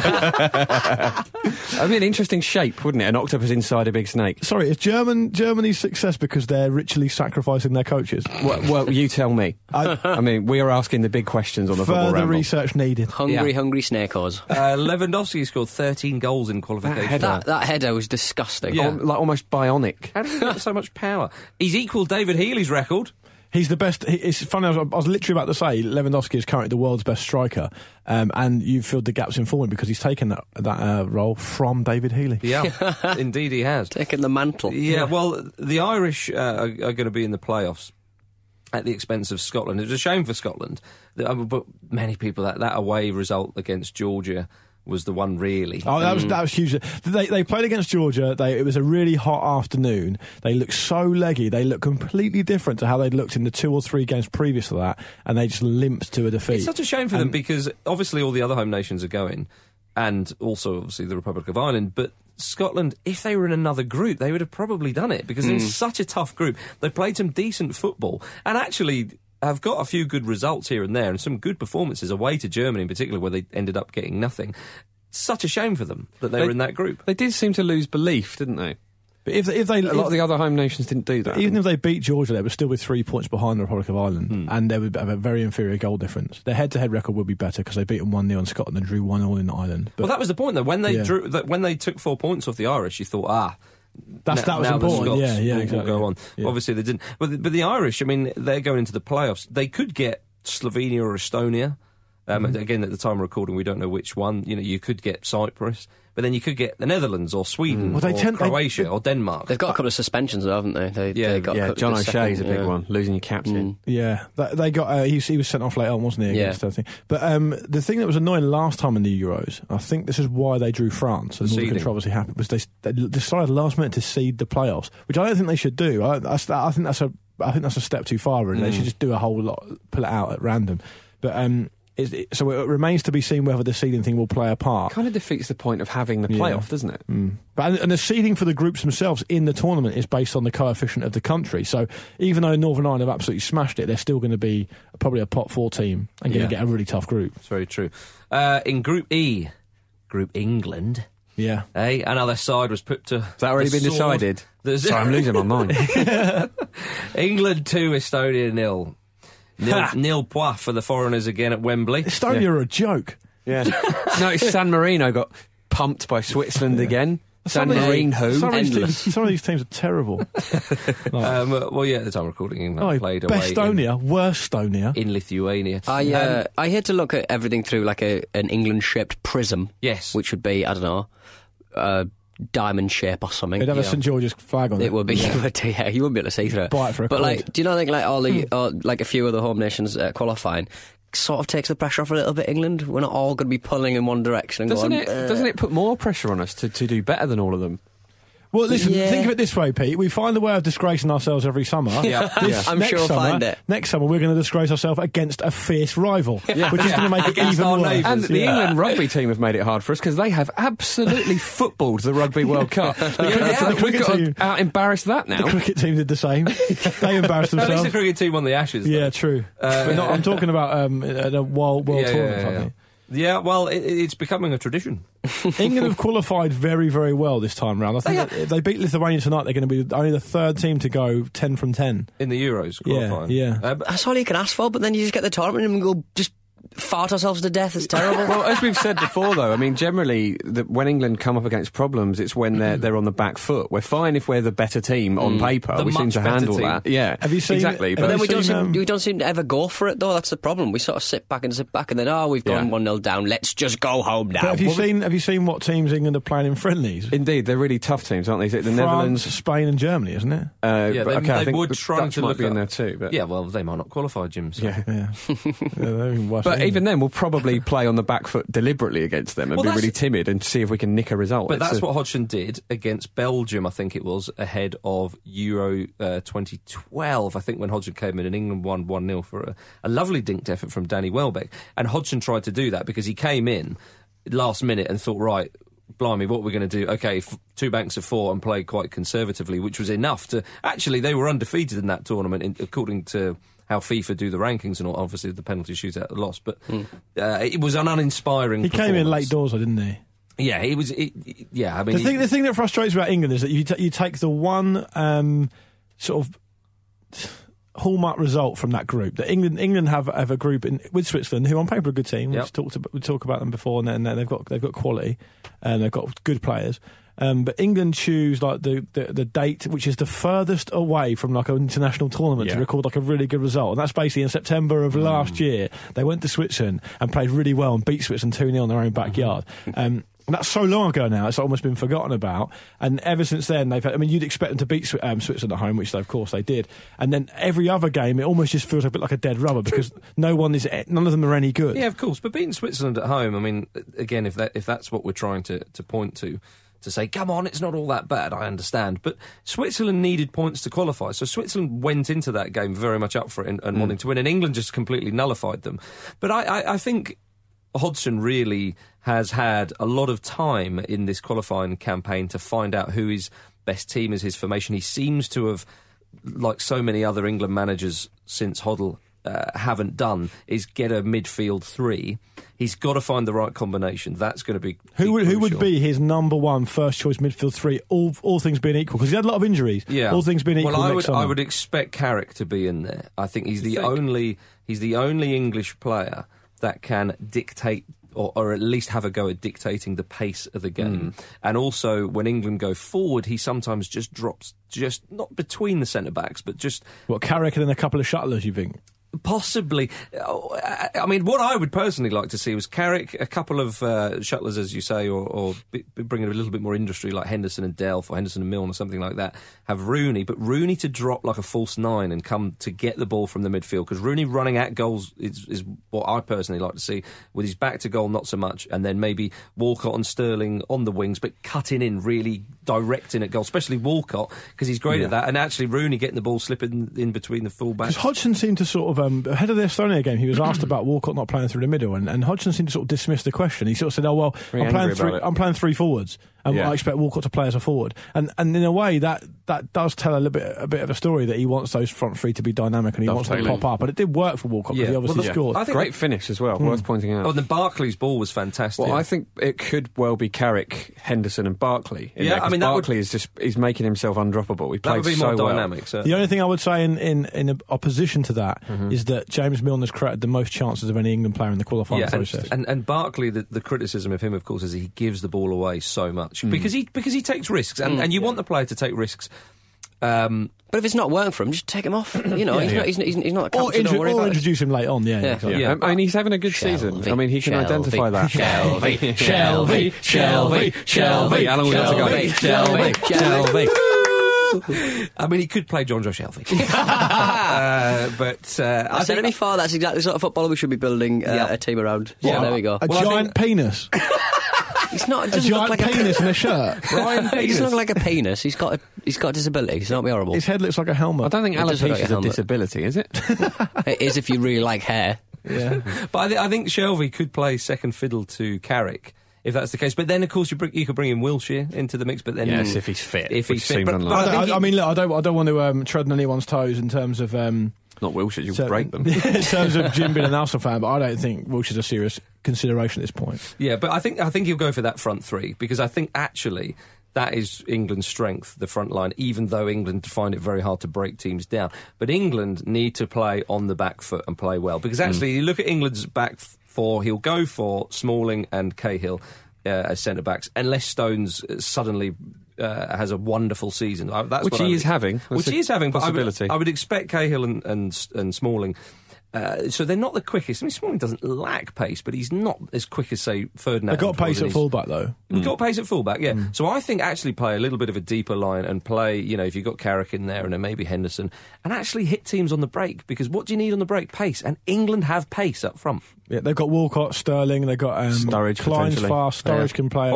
That'd be an interesting shape, wouldn't it? An octopus inside a big snake. Sorry, is Germany's success because they're ritually sacrificing their coaches? Well, you tell me. I mean, we are asking the big questions on the Football Ramble. Further research needed. Hungry snake-os. Lewandowski scored 13 goals in qualification. That header was disgusting. Yeah. Like almost bionic. How did he get so much power? He's equalled David Healy's record. He's the best. It's funny, I was literally about to say Lewandowski is currently the world's best striker, and you filled the gaps in forward because he's taken that role from David Healy. Yeah, indeed he has. Taken the mantle. Yeah, well, the Irish are going to be in the playoffs at the expense of Scotland. It was a shame for Scotland, but many people, that away result against Georgia was the one, really. Oh, that was huge. They played against Georgia. It was a really hot afternoon. They looked so leggy. They looked completely different to how they'd looked in the 2 or 3 games previous to that, and they just limped to a defeat. It's such a shame for them because obviously all the other home nations are going, and also obviously the Republic of Ireland, but Scotland, if they were in another group, they would have probably done it because it's such a tough group. They played some decent football and actually have got a few good results here and there and some good performances away to Germany in particular where they ended up getting nothing. Such a shame for them that they were in that group. They did seem to lose belief, didn't they? But if they a lot of the other home nations didn't do that. Even if they beat Georgia, they would still be 3 points behind the Republic of Ireland, and they would have a very inferior goal difference. Their head-to-head record would be better because they beat them 1-0 in Scotland and drew 1-1 in Ireland. But that was the point, though. When they when they took 4 points off the Irish, you thought, that was important. Exactly. Will go on. Yeah. Obviously, they didn't. But the Irish, I mean, they're going into the playoffs. They could get Slovenia or Estonia. Again, at the time of recording, we don't know which one. You could get Cyprus, but then you could get the Netherlands or Sweden or Croatia or Denmark. They've got a couple of suspensions, though, haven't they? John O'Shea's a big one, losing your captain. Yeah, they got. He was sent off late on, wasn't he? Yeah. But the thing that was annoying last time in the Euros, I think this is why they drew France and all the controversy happened, was they decided last minute to seed the playoffs, which I don't think they should do. I think that's a step too far. Really. They should just do a whole lot, pull it out at random. But so it remains to be seen whether the seeding thing will play a part. Kind of defeats the point of having the playoff, doesn't it? But and the seeding for the groups themselves in the tournament is based on the coefficient of the country. So even though Northern Ireland have absolutely smashed it, they're still going to be probably a pot 4 team and going to get a really tough group. It's very true. In Group E, Group England. Yeah. Another side was put to. Has that already been decided? Sorry, I'm losing my mind. England 2, Estonia 0. Nil pois for the foreigners again at Wembley. Estonia are a joke. Yeah. No, San Marino got pumped by Switzerland again. Dan Green, who? Some of these teams are terrible. Well, yeah, at the time of recording, England played away Worstonia in Lithuania. I hate to look at everything through like an England-shaped prism. Yes. Which would be, I don't know, diamond shape or something. It'd have a St George's flag on it. It would be, you wouldn't be able to see through it. Buy it for a But quid. like, do you not think like all the, like a few of the home nations qualifying sort of takes the pressure off a little bit, England? We're not all going to be pulling in one direction and doesn't it put more pressure on us to do better than all of them? Well, listen, think of it this way, Pete. We find a way of disgracing ourselves every summer. I'm sure we'll find it. Next summer, we're going to disgrace ourselves against a fierce rival, which is going to make it even worse. And the England rugby team have made it hard for us because they have absolutely footballed the Rugby World Cup. We've got to out-embarrass that now. The cricket team did the same. They embarrassed themselves. At least the cricket team won the Ashes. Yeah, true. But I'm talking about a world tournament, I think. Yeah, well, it's becoming a tradition. England have qualified very, very well this time round. I think if they beat Lithuania tonight, they're going to be only the third team to go 10 from 10. In the Euros qualifying. Yeah. That's all you can ask for, but then you just get the tournament and go just fart ourselves to death. It's terrible. Well, as we've said before, though, I mean, generally, when England come up against problems, it's when they're on the back foot. We're fine if we're the better team on paper. We seem to handle that. Yeah, have you seen exactly? But then we don't seem to ever go for it, though. That's the problem. We sort of sit back, and then we've gone 1-0 down. Let's just go home now. But have you seen what teams England are playing in friendlies? Indeed, they're really tough teams, aren't they? Is it the France, Netherlands, Spain, and Germany, isn't it? They would try to look be in there too. But yeah, well, they might not qualify, Jim. So. Yeah. But even then, we'll probably play on the back foot deliberately against them and be really timid and see if we can nick a result. But that's what Hodgson did against Belgium, I think it was, ahead of Euro 2012, I think, when Hodgson came in and England won 1-0 for a lovely dinked effort from Danny Welbeck. And Hodgson tried to do that because he came in last minute and thought, right, blimey, what we're going to do? Okay, 2 banks of 4 and play quite conservatively, which was enough to... Actually, they were undefeated in that tournament, according to how FIFA do the rankings and all. Obviously, the penalty shootout lost, but it was an uninspiring He came in late doors, didn't he? Yeah, he was... I mean... The thing that frustrates about England is that you take the one sort of hallmark result from that group. That England have a group with Switzerland, who on paper are a good team. We talked about them before, and they've got quality, and they've got good players. But England choose like the date which is the furthest away from like an international tournament to record like a really good result, and that's basically in September of last year. They went to Switzerland and played really well and beat Switzerland 2-0 in their own backyard. And that's so long ago now, it's almost been forgotten about. And ever since then, you'd expect them to beat Switzerland at home, which of course they did. And then every other game, it almost just feels a bit like a dead rubber because none of them are any good. Yeah, of course. But beating Switzerland at home, I mean, again, if that's what we're trying to point to say, come on, it's not all that bad, I understand. But Switzerland needed points to qualify, so Switzerland went into that game very much up for it and wanting to win, and England just completely nullified them. But I think Hodgson really has had a lot of time in this qualifying campaign to find out who his best team is, his formation. He seems to have, like so many other England managers since Hoddle haven't done, is get a midfield 3. He's got to find the right combination. That's going to be who would be his number one first choice midfield 3, all things being equal, because he had a lot of injuries. Yeah, all things being equal. Well, I would expect Carrick to be in there. I think he's the only English player that can dictate or at least have a go at dictating the pace of the game. And also, when England go forward, he sometimes just drops, just not between the centre-backs, but just... What, Carrick and then a couple of shuttlers, you think? Possibly. I mean, what I would personally like to see was Carrick, a couple of shuttlers, as you say, or bring in a little bit more industry, like Henderson and Delph or Henderson and Milne or something like that. Have Rooney, but Rooney to drop like a false 9 and come to get the ball from the midfield, because Rooney running at goals is what I personally like to see. With his back to goal, not so much, and then maybe Walcott and Sterling on the wings, but cutting in, really directing at goal, especially Walcott, because he's great at that, and actually Rooney getting the ball slipping in between the full backs. Because Hodgson seemed to sort of ahead of the Estonia game, he was asked about Walcott not playing through the middle, and Hodgson seemed to sort of dismiss the question. He sort of said, "Oh well, I'm playing 3 forwards, and I expect Walcott to play as a forward." And in a way, that does tell a bit of a story that he wants those front 3 to be dynamic and he wants them to pop up. And it did work for Walcott because he obviously scored. I think great finish as well. Worth pointing out. Oh, and the Barkley's ball was fantastic. Well, I think it could well be Carrick, Henderson, and Barkley. I mean, Barkley is making himself undroppable. He played so well. Dynamic, the only thing I would say in opposition to that is that James Milner's created the most chances of any England player in the qualifying process. And Barkley, the criticism of him, of course, is he gives the ball away so much. much because he takes risks, and you want the player to take risks. But if it's not working for him, just take him off. You know, he's not a captain. Don't worry about it. Introduce him late on. Exactly. I mean, he's having a good season. I mean, he can identify that. Shelvey. How long we got to go? Shelvey. I mean, he could play John Joe Shelvey. But I said it before, that's exactly the sort of footballer we should be building a team around. So there we go. A giant penis. He's not a giant penis in a shirt. Brian Penis. He doesn't look like a penis. He's got a disability. He's not be horrible. His head looks like a helmet. I don't think alopecia is a disability, is it? It is if you really like hair. Yeah. But I think Shelvey could play second fiddle to Carrick. If that's the case, but then of course you could bring in Wilshere into the mix. But then yes, if he's fit, if he's fit. But I mean, look, I don't want to tread on anyone's toes in terms of not Wilshere, you'll break them. In terms of Jim being an Arsenal fan, but I don't think Wilshere's a serious consideration at this point. Yeah, but I think he'll go for that front three because I think actually that is England's strength, the front line, even though England find it very hard to break teams down. But England need to play on the back foot and play well because actually you look at England's back four, he'll go for Smalling and Cahill as centre-backs, unless Stones suddenly has a wonderful season. That's which he is having. Which he is having, but possibility. I would expect Cahill and Smalling. So they're not the quickest. I mean, Smalling doesn't lack pace, but he's not as quick as, say, Ferdinand. They've got pace at fullback, though. They've got pace at fullback, yeah. So I think actually play a little bit of a deeper line and play, you know, if you've got Carrick in there and then maybe Henderson, and actually hit teams on the break, because what do you need on the break? Pace. And England have pace up front. Yeah, they've got Walcott, Sterling, they've got Sturridge, Klein's fast, Sturridge can play.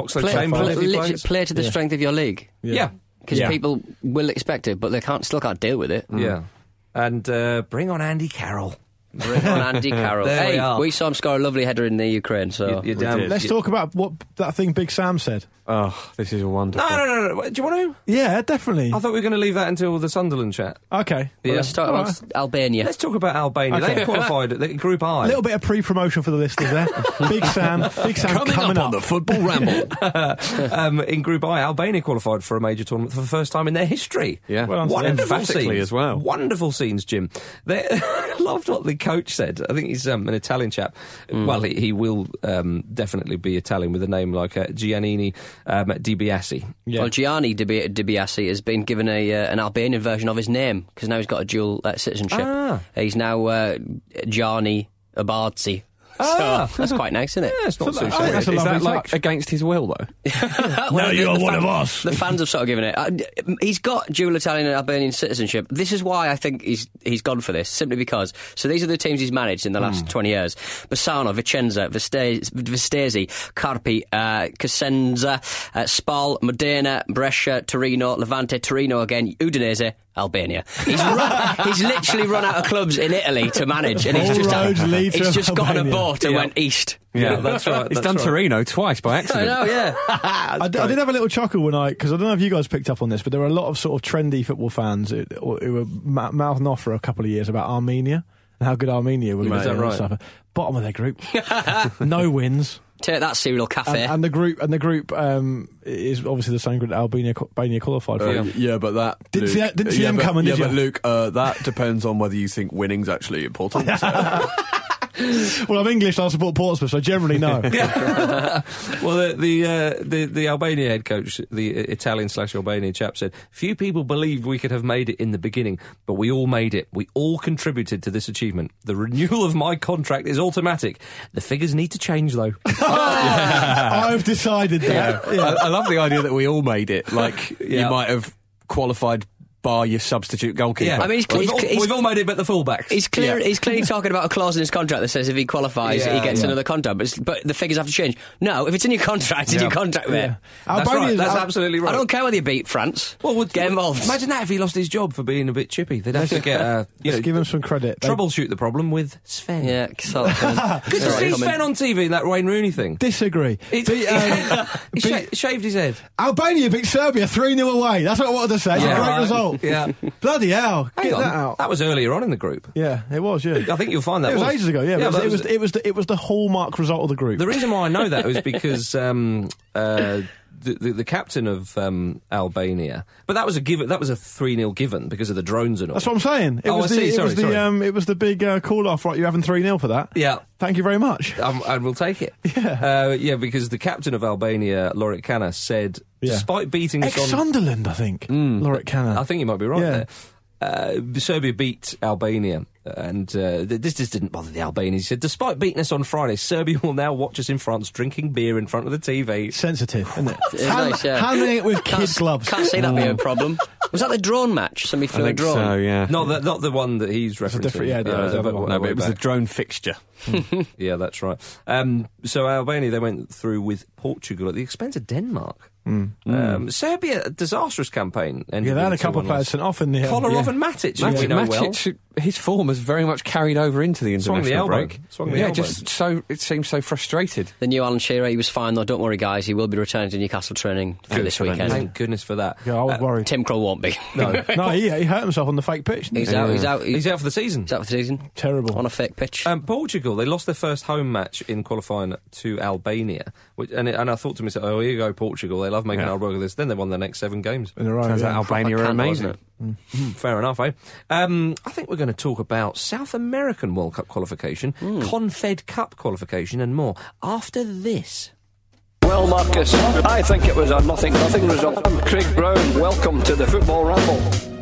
Play to the strength of your league. Yeah. Because people will expect it, but they still can't deal with it. Yeah. And bring on Andy Carroll. Bring on Andy Carroll. We saw him score a lovely header in the Ukraine. So let's talk about what that thing Big Sam said. Oh, this is wonderful. No. Do you want to? Yeah, definitely. I thought we were going to leave that until the Sunderland chat. Okay. Well, let's talk about Albania. Let's talk about Albania. Okay. They've qualified at Group I. A little bit of pre-promotion for the listeners there. Big Sam coming up on the football ramble. In Group I, Albania qualified for a major tournament for the first time in their history. Yeah, emphatically as well. Wonderful scenes, Jim. I loved what the coach said. I think he's an Italian chap. Well, he will definitely be Italian with a name like Giannini DiBiase. Yeah. Well, Gianni DiBiase has been given an Albanian version of his name because now he's got a dual citizenship. He's now Gianni Abarzi. So that's quite nice, isn't it? Yeah, it's not so sorry. Is that like against his will, though? Well, you're one of us. The fans have sort of given it. He's got dual Italian and Albanian citizenship. This is why I think he's gone for this, simply because. So these are the teams he's managed in the last 20 years. Bassano, Vicenza, Vistesi, Carpi, Cosenza, Spal, Modena, Brescia, Torino, Levante, Torino again, Udinese, Albania. He's literally run out of clubs in Italy to manage, and he's just got on a boat and went east. Yeah, that's right. He's done Torino twice by accident. I know, yeah. I did have a little chuckle when because I don't know if you guys picked up on this, but there were a lot of sort of trendy football fans who were mouthing off for a couple of years about Armenia and how good Armenia was. Is that right? Stuff. Bottom of their group, no wins. Take that, Cereal Cafe. And the group is obviously the same group Albania qualified for. Yeah, but that didn't see them coming. Did you? But Luke, that depends on whether you think winning's actually important. Well, I'm English. I support Portsmouth, so generally no. Well, the Albania head coach, the Italian/Albanian chap, said, "Few people believed we could have made it in the beginning, but we all made it. We all contributed to this achievement. The renewal of my contract is automatic. The figures need to change, though." I've decided that. Yeah. I love the idea that we all made it. Like you might have qualified bar your substitute goalkeeper. Yeah. I mean, we've all made it, but the fullbacks. He's clearly talking about a clause in his contract that says if he qualifies, he gets another contract. But the figures have to change. No, if it's in your contract, it's in your contract, mate. That's right. That's absolutely right. I don't care whether you beat France. Well, get involved. Imagine that if he lost his job for being a bit chippy. They'd have to get let's give him some credit. Troubleshoot the problem with Sven. Yeah, good to see Sven on TV in that Wayne Rooney thing. Disagree. He shaved his head. Albania beat Serbia 3-0 away. That's what I wanted to say. It's a great result. Yeah. Bloody hell! Hang Get on. that out. That was earlier on in the group. Yeah, it was. Yeah, I think you'll find that it was ages ago. Yeah, but it was the hallmark result of the group. The reason why I know that was because the captain of Albania, but that was a given. That was a 3-0 given because of the drones and all. That's what I'm saying. It was the big call off. Right, you're having 3-0 for that. Yeah. Thank you very much. And we'll take it. Yeah. Because the captain of Albania, Lorik Cana, said, despite beating us Sunderland, I think. Lorik Cana. I think you might be right there. Serbia beat Albania, and this just didn't bother the Albanians. He said, despite beating us on Friday, Serbia will now watch us in France drinking beer in front of the TV. Sensitive, isn't it? Handling it with kid gloves. Can't see that being a problem. Was that the drone match? Somebody flew a drone? So, yeah. Not the one that he's referencing. But it was a drone fixture. Yeah, that's right. So Albania, they went through with Portugal at the expense of Denmark. Serbia, a disastrous campaign. They had a couple of players sent off in the Kolarov and Matic, we know Matic, his form has very much carried over into the international break. Swung the elbow. Just so it seems so frustrated. The new Alan Shearer, he was fine though. Don't worry, guys. He will be returning to Newcastle training for this weekend. Thank goodness for that. Yeah, I was worried. Tim Krul won't be. No, he hurt himself on the fake pitch. He's out. He's out. He's out for the season. He's out for the season. Terrible on a fake pitch. Portugal, they lost their first home match in qualifying to Albania, and I thought to myself, oh, here you go, Portugal. They love making our work of this. Then they won the next 7 games in a row. Turns out Albania are amazing. Fair enough, eh? I think we're going to talk about South American World Cup qualification, Confed Cup qualification, and more after this. Well, Marcus, I think it was a nothing result. I'm Craig Brown. Welcome to the Football Ramble.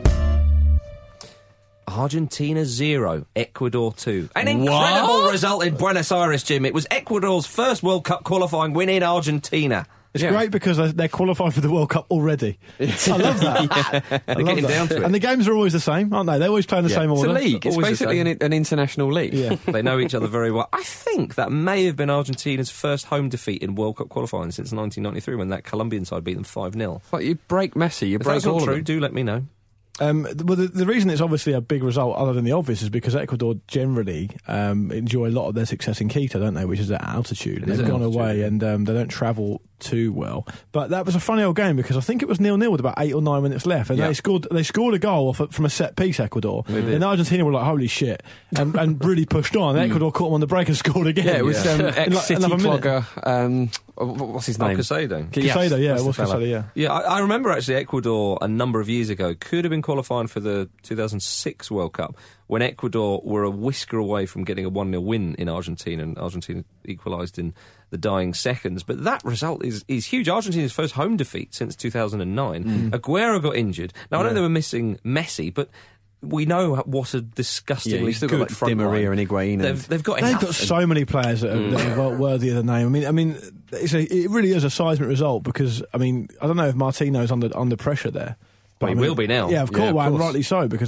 Argentina 0, Ecuador 2. An incredible result in Buenos Aires, Jim. It was Ecuador's first World Cup qualifying win in Argentina. It's great because they're qualified for the World Cup already. I love that. They're getting down to it. And the games are always the same, aren't they? They're always playing the same order. It's a league. It's basically an international league. Yeah. They know each other very well. I think that may have been Argentina's first home defeat in World Cup qualifying since 1993 when that Colombian side beat them 5-0. Well, you break Messi, you break all of them. If that's not true, do let me know. Well, the reason it's obviously a big result, other than the obvious, is because Ecuador generally enjoy a lot of their success in Quito, don't they? Which is at altitude. And they've gone away and they don't travel too well. But that was a funny old game because I think it was 0-0 with about 8 or 9 minutes left, and they scored a goal from a set piece. Ecuador and Argentina were like, holy shit, and really pushed on. Ecuador caught them on the break and scored again. Yeah, it was ex-City clogger. What's his name? Casado. Casado, yeah, it was Casado, yeah. Yeah, I remember actually Ecuador a number of years ago could have been qualifying for the 2006 World Cup when Ecuador were a whisker away from getting a 1-0 win in Argentina, and Argentina equalised in the dying seconds. But that result is huge. Argentina's first home defeat since 2009. Aguero got injured. Now, I know they were missing Messi, but we know what a disgustingly good front Di Maria line. And Higuain. They've got so many players that are worthy of the name. I mean, it really is a seismic result because I don't know if Martino's under pressure there. But he will be now. Yeah, of course, and rightly so. Because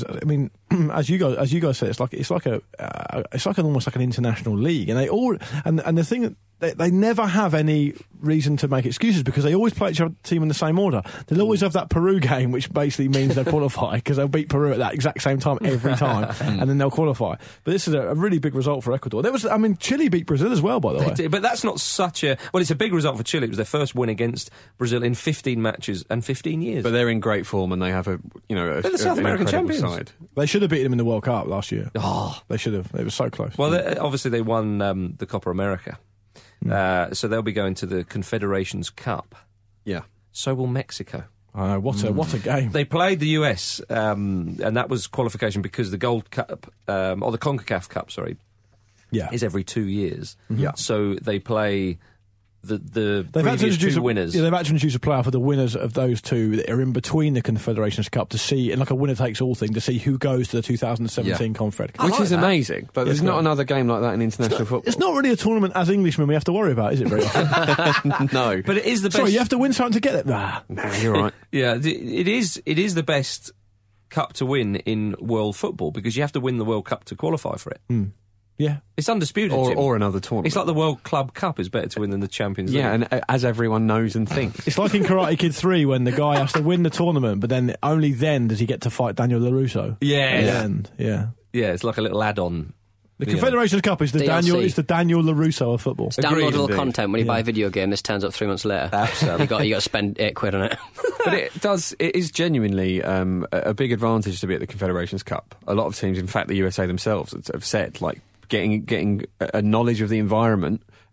as you guys say, it's like almost like an international league, and they all and the thing that they never have any reason to make excuses because they always play each other team in the same order. They'll always have that Peru game, which basically means they'll qualify because they'll beat Peru at that exact same time every time, and then they'll qualify. But this is a really big result for Ecuador. Chile beat Brazil as well, by the way. But that's not such a it's a big result for Chile. It was their first win against Brazil in 15 matches and 15 years. But they're in great form and they have they're the South American champions. Side. They should have beaten them in the World Cup last year. Oh, they should have. They were so close. Well, obviously they won the Copa America. So they'll be going to the Confederations Cup. Yeah. So will Mexico. I know, what a game. They played the US, and that was qualification because the Gold Cup, or the CONCACAF Cup, is every 2 years. Yeah. So they play the they've previous two winners. Yeah, they've actually introduced a player for the winners of those two that are in between the Confederations Cup to see, like a winner-takes-all thing, to see who goes to the 2017 Confed Cup. Which is amazing, but there's not another game like that in international football. It's not really a tournament as Englishmen we have to worry about, is it, very often? No. But it is the best... Sorry, you have to win something to get it? Nah, you're right. Yeah, it is the best cup to win in world football because you have to win the World Cup to qualify for it. Yeah. It's undisputed, Jim. Or another tournament. It's like the World Club Cup is better to win than the Champions League. Yeah, and as everyone knows and thinks. It's like in Karate Kid 3 when the guy has to win the tournament, but then only then does he get to fight Daniel LaRusso. Yeah. At the end. Yeah. Yeah, it's like a little add-on. The Confederations Cup is the Daniel LaRusso of football. It's downloadable content when you buy a video game. This turns up 3 months later. Absolutely. you got to spend £8 on it. But it is genuinely a big advantage to be at the Confederations Cup. A lot of teams, in fact, the USA themselves have said, like, getting a knowledge of the environment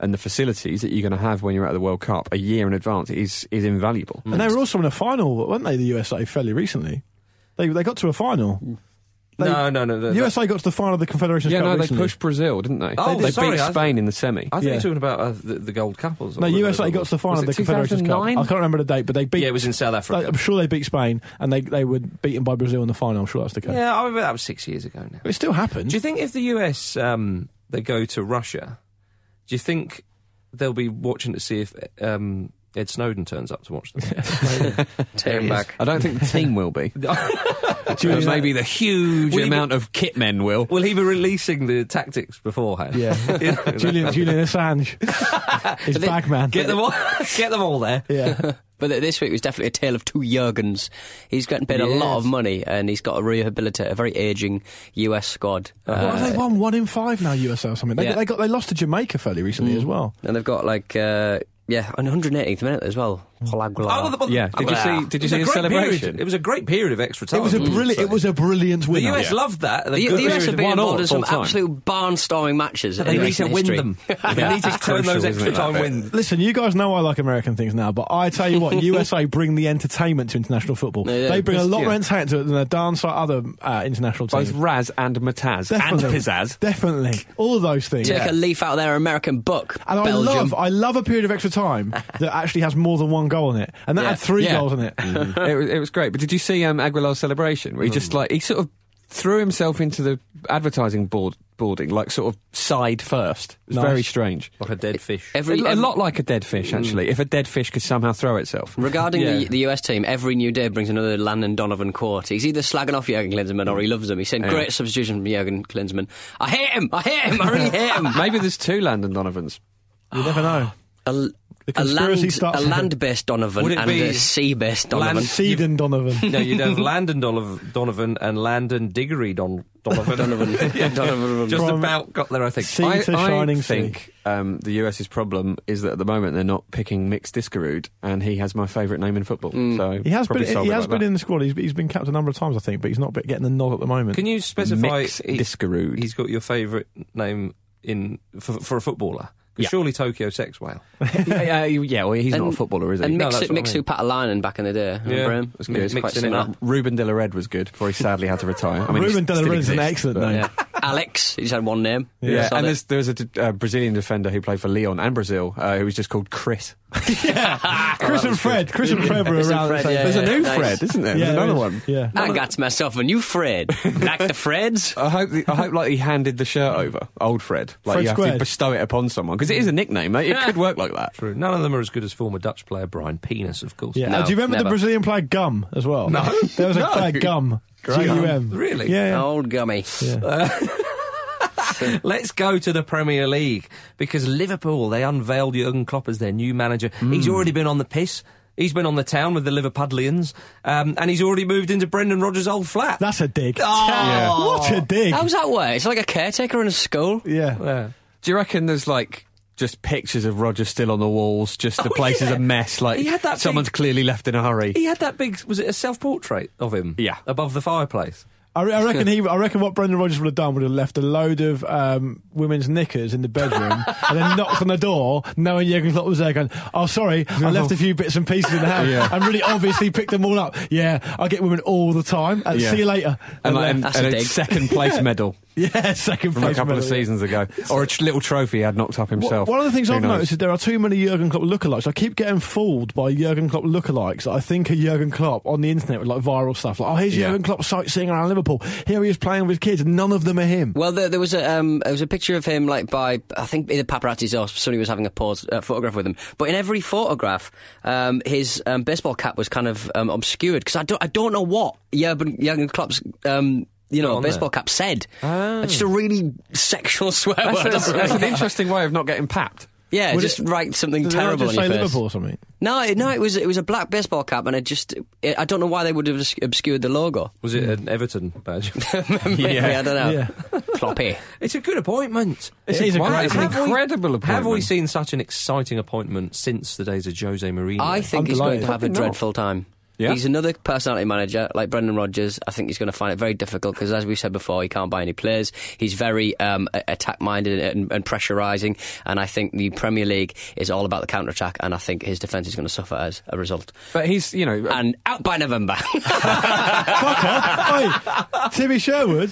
and the facilities that you're going to have when you're at the World Cup a year in advance is invaluable. And they were also in a final, weren't they, the USA, fairly recently? They got to a final. No. The USA got to the final of the Confederations Cup they recently. pushed Brazil, didn't they? Oh, they sorry, beat Spain in the semi. I think you're talking about the gold couples. No, USA got to the final of the Confederations Cup. I can't remember the date, but they beat... Yeah, it was in South Africa. I'm sure they beat Spain, and they were beaten by Brazil in the final. I'm sure that's the case. Yeah, I remember that was 6 years ago now. But it still happened. Do you think if the US, they go to Russia, do you think they'll be watching to see if... Ed Snowden turns up to watch them. Tear him back. I don't think the team will be. Maybe the huge amount of kit men will. Will he be releasing the tactics beforehand? Yeah. Julian Assange. His bagman. Get them all there. Yeah. But this week was definitely a tale of two Jurgens. He's getting paid a lot of money, and he's got to rehabilitate a very ageing US squad. They won 1 in 5 now, USA or something. They lost to Jamaica fairly recently as well. And they've got on 118th minute as well. Did you see his celebration? It was a great period of extra time. It was a brilliant win. The US loved that. The US have been involved in some absolute barnstorming matches. They need to win them. They need to turn those extra time wins. Listen, you guys know I like American things now, but I tell you what, USA bring the entertainment to international football. They bring a lot more entertainment to it than a darn sight other international teams. Both Raz and Mataz and Pizzazz. Definitely. All of those things. Take a leaf out of their American book, and I love a period of extra time that actually has more than one goal in it. And that had 3 goals in it. It was great. But did you see Aguilar's celebration? Where he just he sort of threw himself into the advertising boarding, like sort of side first. It was very strange. Like a dead fish. A lot like a dead fish, actually, if a dead fish could somehow throw itself. Regarding the US team, every new day brings another Landon Donovan quote. He's either slagging off Jurgen Klinsmann or he loves him. He said, great substitution from Jurgen Klinsmann. I hate him, I really hate him. Maybe there's 2 Landon Donovans. You never know. A land-based Donovan and a sea-based Donovan. Seedon Donovan. No, you'd have Landon Donovan and Landon Diggory Donovan. Donovan. Just about got there, I think. I think the US's problem is that at the moment they're not picking Mix Diskerud, and he has my favourite name in football. So he has been in the squad. He's been capped a number of times, I think, but he's not getting the nod at the moment. Can you specify Mix Diskerud? He's got your favourite name for a footballer? Surely Tokyo Sex Whale. Well, he's not a footballer, is he? And Mixu Patalainen back in the day. Remember him? Was good. Ruben de la Red was good before he sadly had to retire. Ruben de la Red is an excellent name. Yeah. Alex, he's had one name. Yeah, and there's a Brazilian defender who played for Lyon and Brazil who was just called Chris. Chris and Fred were around. There's a new Fred, isn't there? There's another one. Yeah. I got myself a new Fred. Like the Freds. I hope like he handed the shirt over, old Fred. Like you have to bestow it upon someone because it is a nickname. Mate. It could work like that. True. None of them are as good as former Dutch player Brian Penis, of course. Yeah. Do you remember the Brazilian player Gum as well? No. There was a player Gum. G-U-M. Really? Yeah. Old Gummy. Yeah. Let's go to the Premier League because Liverpool, they unveiled Jurgen Klopp as their new manager. He's already been on the piss. He's been on the town with the Liverpudlians, and he's already moved into Brendan Rodgers' old flat. That's a dig. Oh, yeah. What a dig. How's that work? It's like a caretaker in a school. Yeah. Do you reckon there's just pictures of Rodgers still on the walls, just the place is a mess, he had that someone's clearly left in a hurry. He had that big, was it a self-portrait of him? Yeah. Above the fireplace. I reckon what Brendan Rodgers would have done would have left a load of women's knickers in the bedroom and then knocked on the door, knowing Jurgen Klopp was there, going, "Oh, sorry, I left a few bits and pieces in the house," and really obviously picked them all up. Yeah, I get women all the time. See you later. And a second place medal. Yeah, second place from a couple medal, of seasons ago, or a little trophy he had knocked up himself. One of the things I've noticed is there are too many Jurgen Klopp lookalikes. I keep getting fooled by Jurgen Klopp lookalikes that I think are Jurgen Klopp on the internet with viral stuff. Like, oh, here's Jurgen Klopp sightseeing around Liverpool. Here he is playing with his kids, and none of them are him. Well, there was a picture of him by I think either paparazzis or somebody was having a photograph with him. But in every photograph, his baseball cap was kind of obscured because I don't know what Jurgen Klopp's baseball cap said. It's just a really sexual swear word. That's an interesting way of not getting papped. Yeah, just write something terrible on your face. Liverpool or something? No, it was a black baseball cap, and I don't know why they would have obscured the logo. Was it an Everton badge? Maybe, I don't know. Yeah. Kloppy. It's a good appointment. It's an incredible appointment. Have we seen such an exciting appointment since the days of Jose Mourinho? I think he's going to have a dreadful time. Yeah. He's another personality manager like Brendan Rodgers. I think he's going to find it very difficult because, as we said before, he can't buy any players. He's very attack-minded and pressurising, and I think the Premier League is all about the counter-attack, and I think his defence is going to suffer as a result. But he's, and out by November. Fuck off. Hey, Timmy Sherwood.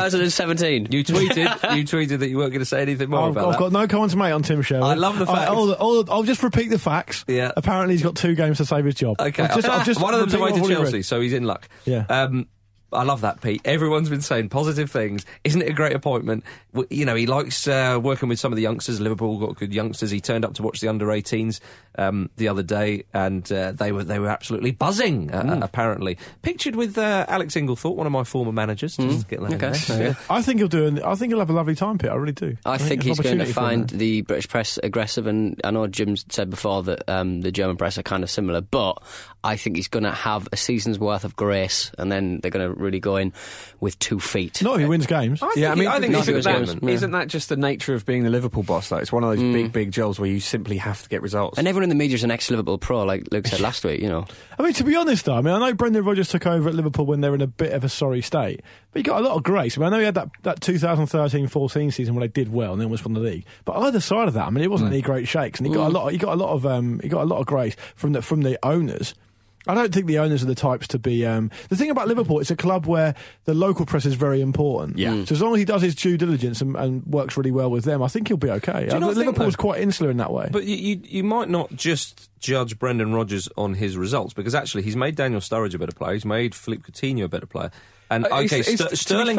2017. You tweeted that you weren't going to say anything more about I've that. got no comments to make on Tim Sherwood. I love the facts. I'll just repeat the facts. Yeah. Apparently he's got 2 games to save his job. Okay. I've just one of them's away to repeat what I've Chelsea, so he's in luck. Yeah. I love that, Pete. Everyone's been saying positive things. Isn't it a great appointment? He likes working with some of the youngsters. Liverpool got good youngsters. He turned up to watch the under-18s the other day, and they were absolutely buzzing. Apparently, pictured with Alex Inglethorpe, one of my former managers. Just get that in there. I think he'll have a lovely time, Pete. I really do. I think he's going to find the British press aggressive, and I know Jim's said before that the German press are kind of similar, but I think he's going to have a season's worth of grace, and then they're going to really go in with 2 feet. Not if he wins games. I think isn't that just the nature of being the Liverpool boss? Like, it's one of those big jobs where you simply have to get results. And everyone in the media is an ex-Liverpool pro, like Luke said last week, I mean, to be honest, though, I know Brendan Rodgers took over at Liverpool when they were in a bit of a sorry state, but he got a lot of grace. I know he had that 2013-14 season where they did well and then won the league. But either side of that, it wasn't any great shakes, and he got a lot of grace from the owners. I don't think the owners are the types to be... the thing about Liverpool, it's a club where the local press is very important. Yeah. So as long as he does his due diligence and works really well with them, I think he'll be okay. Liverpool's quite insular in that way. But you might not just judge Brendan Rodgers on his results, because actually he's made Daniel Sturridge a better player. He's made Philippe Coutinho a better player. And Sterling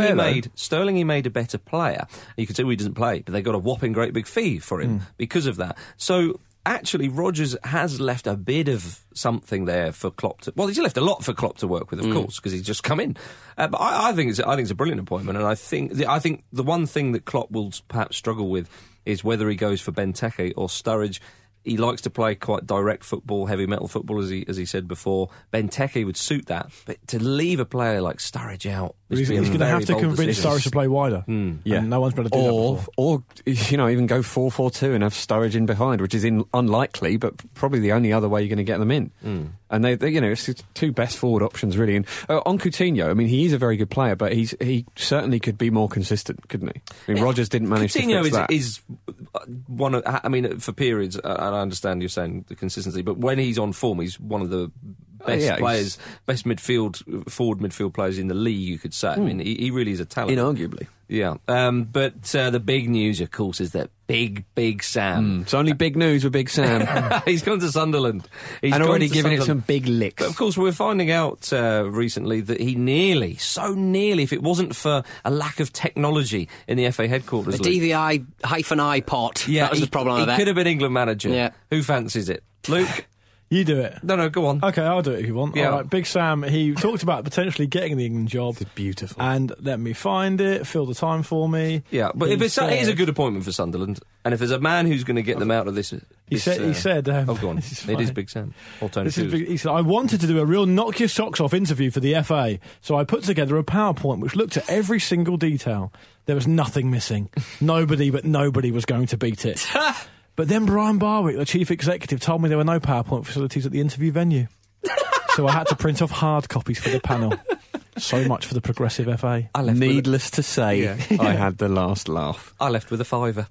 he made a better player. You could say he doesn't play, but they got a whopping great big fee for him because of that. So actually, Rodgers has left a bit of something there for Klopp to... Well, he's left a lot for Klopp to work with, of course, because he's just come in. But I think it's a brilliant appointment, and I think the one thing that Klopp will perhaps struggle with is whether he goes for Benteke or Sturridge. He likes to play quite direct football, heavy metal football, as he said before. Benteke would suit that, but to leave a player like Sturridge out, he's going to have to convince Sturridge to play wider. Yeah, and no one's going to do that before. Or even go 4-4-2 and have Sturridge in behind, which is unlikely, but probably the only other way you're going to get them in. And they it's the 2 best forward options really. And on Coutinho, he is a very good player, but he certainly could be more consistent, couldn't he? Rodgers didn't manage Coutinho to fix that. is one of. For periods, I understand you're saying the consistency, but when he's on form, he's one of the best players, best forward midfield players in the league, you could say. He really is a talent. Inarguably. Yeah. But the big news, of course, is that Big Sam. It's only big news with Big Sam. He's gone to Sunderland. He's already given it some big licks. But of course, we're finding out recently that he nearly, if it wasn't for a lack of technology in the FA headquarters... The DVI-I pot. Yeah, that was the problem of it. He could have been England manager. Yeah. Who fancies it? Luke? You do it. No, go on. Okay, I'll do it if you want. Yeah. All right, Big Sam, he talked about potentially getting the England job. It's beautiful. And let me find it, fill the time for me. Yeah, but it is a good appointment for Sunderland. And if there's a man who's going to get them out of this... He said... oh, go on. It is Big Sam. He said, I wanted to do a real knock your socks off interview for the FA, so I put together a PowerPoint which looked at every single detail. There was nothing missing. Nobody was going to beat it. But then Brian Barwick, the chief executive, told me there were no PowerPoint facilities at the interview venue. So I had to print off hard copies for the panel. So much for the progressive FA. Needless to say, I had the last laugh. I left with a £5.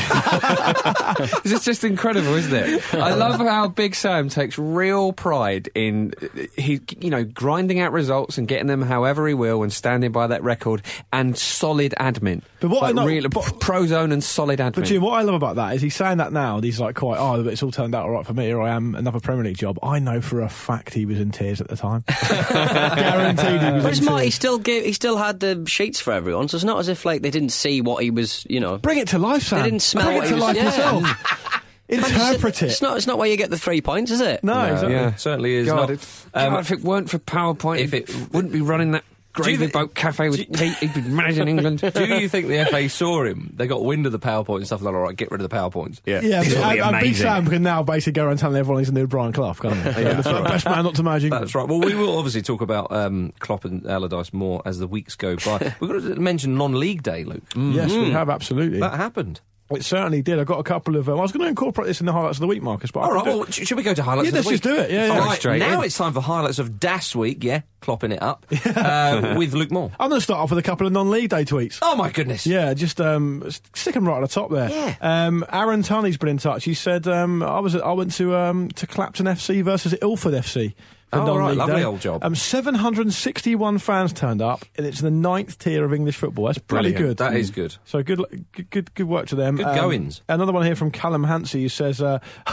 It's just incredible, isn't it? I love how Big Sam takes real pride in grinding out results and getting them however he will and standing by that record and solid admin. But what I know, Prozone and solid admin. But Jim, what I love about that is he's saying that now, and he's like but it's all turned out all right for me. Here I am, another Premier League job. I know for a fact he was in tears at the time. Guaranteed he was. But he still had the sheets for everyone, so it's not as if they didn't see what he was, Bring it to life, Sam. They didn't smell Bring what it to life yourself. Interpret it. It's not where you get the 3 points, is it? No, exactly. Yeah, it certainly is. God, if it weren't for PowerPoint, it wouldn't be running that Gravy Boat Cafe with Pete. He'd be managing England. Do you think the FA saw him? They got wind of the PowerPoint and stuff like that. All right, get rid of the PowerPoints. Yeah, Big Sam can now basically go around telling everyone he's a new Brian Clough, can't he? Yeah, the best man not to manage England. That's right. Well, we will obviously talk about Klopp and Allardyce more as the weeks go by. We've got to mention non-league day, Luke. Yes, we have, absolutely. That happened. It certainly did. I got a couple of. I was going to incorporate this in the highlights of the week, Marcus. But all right, well, should we go to highlights of the week? Let's just do it. Yeah, all right, now it's time for highlights of Das Week. Yeah, clopping it up with Luke Moore. I'm going to start off with a couple of non-league day tweets. Oh my goodness! Yeah, just stick them right at the top there. Yeah. Aaron Tunney's been in touch. He said I went to Clapton FC versus Ilford FC. Oh, right, lovely day. old job. 761 fans turned up, and it's the 9th tier of English football. That's pretty good. That is good. So good work to them. Good goings. Another one here from Callum Hansey, who says,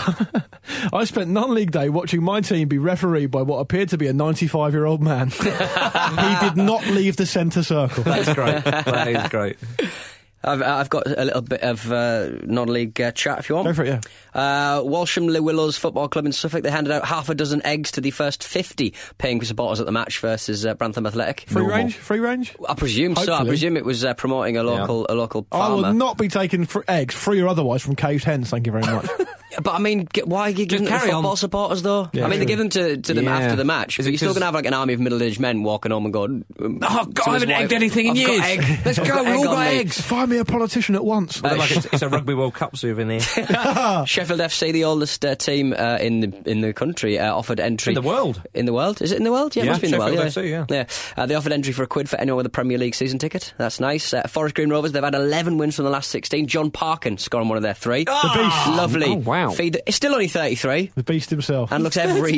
I spent non-league day watching my team be refereed by what appeared to be a 95-year-old man. He did not leave the centre circle. That's great. That is great. I've got a little bit of non-league chat if you want. Go for it, yeah. Walsham Le Willows Football Club in Suffolk, they handed out half a dozen eggs to the first 50 paying supporters at the match versus Brantham Athletic. Free range? I presume so. I presume it was promoting a local farmer. I will not be taking eggs, free or otherwise, from caged hens, thank you very much. But I mean, why are you giving them to football supporters though? Yeah, I mean, they give them to them after the match. But you're still going to have like an army of middle-aged men walking home and going, oh God, I haven't egged anything in years. Let's go, we all got eggs. Find me a politician at once. It's a Rugby World Cup souvenir. Sheffield FC, the oldest team in the country, offered entry. In the world? In the world? Is it in the world? Yeah, it must be in the world. FC, yeah. They offered entry for £1 for anyone with a Premier League season ticket. That's nice. Forest Green Rovers, they've had 11 wins from the last 16. John Parkin scoring one of their 3. The beast. Lovely. Oh, wow. It's still only 33. The beast himself. And looks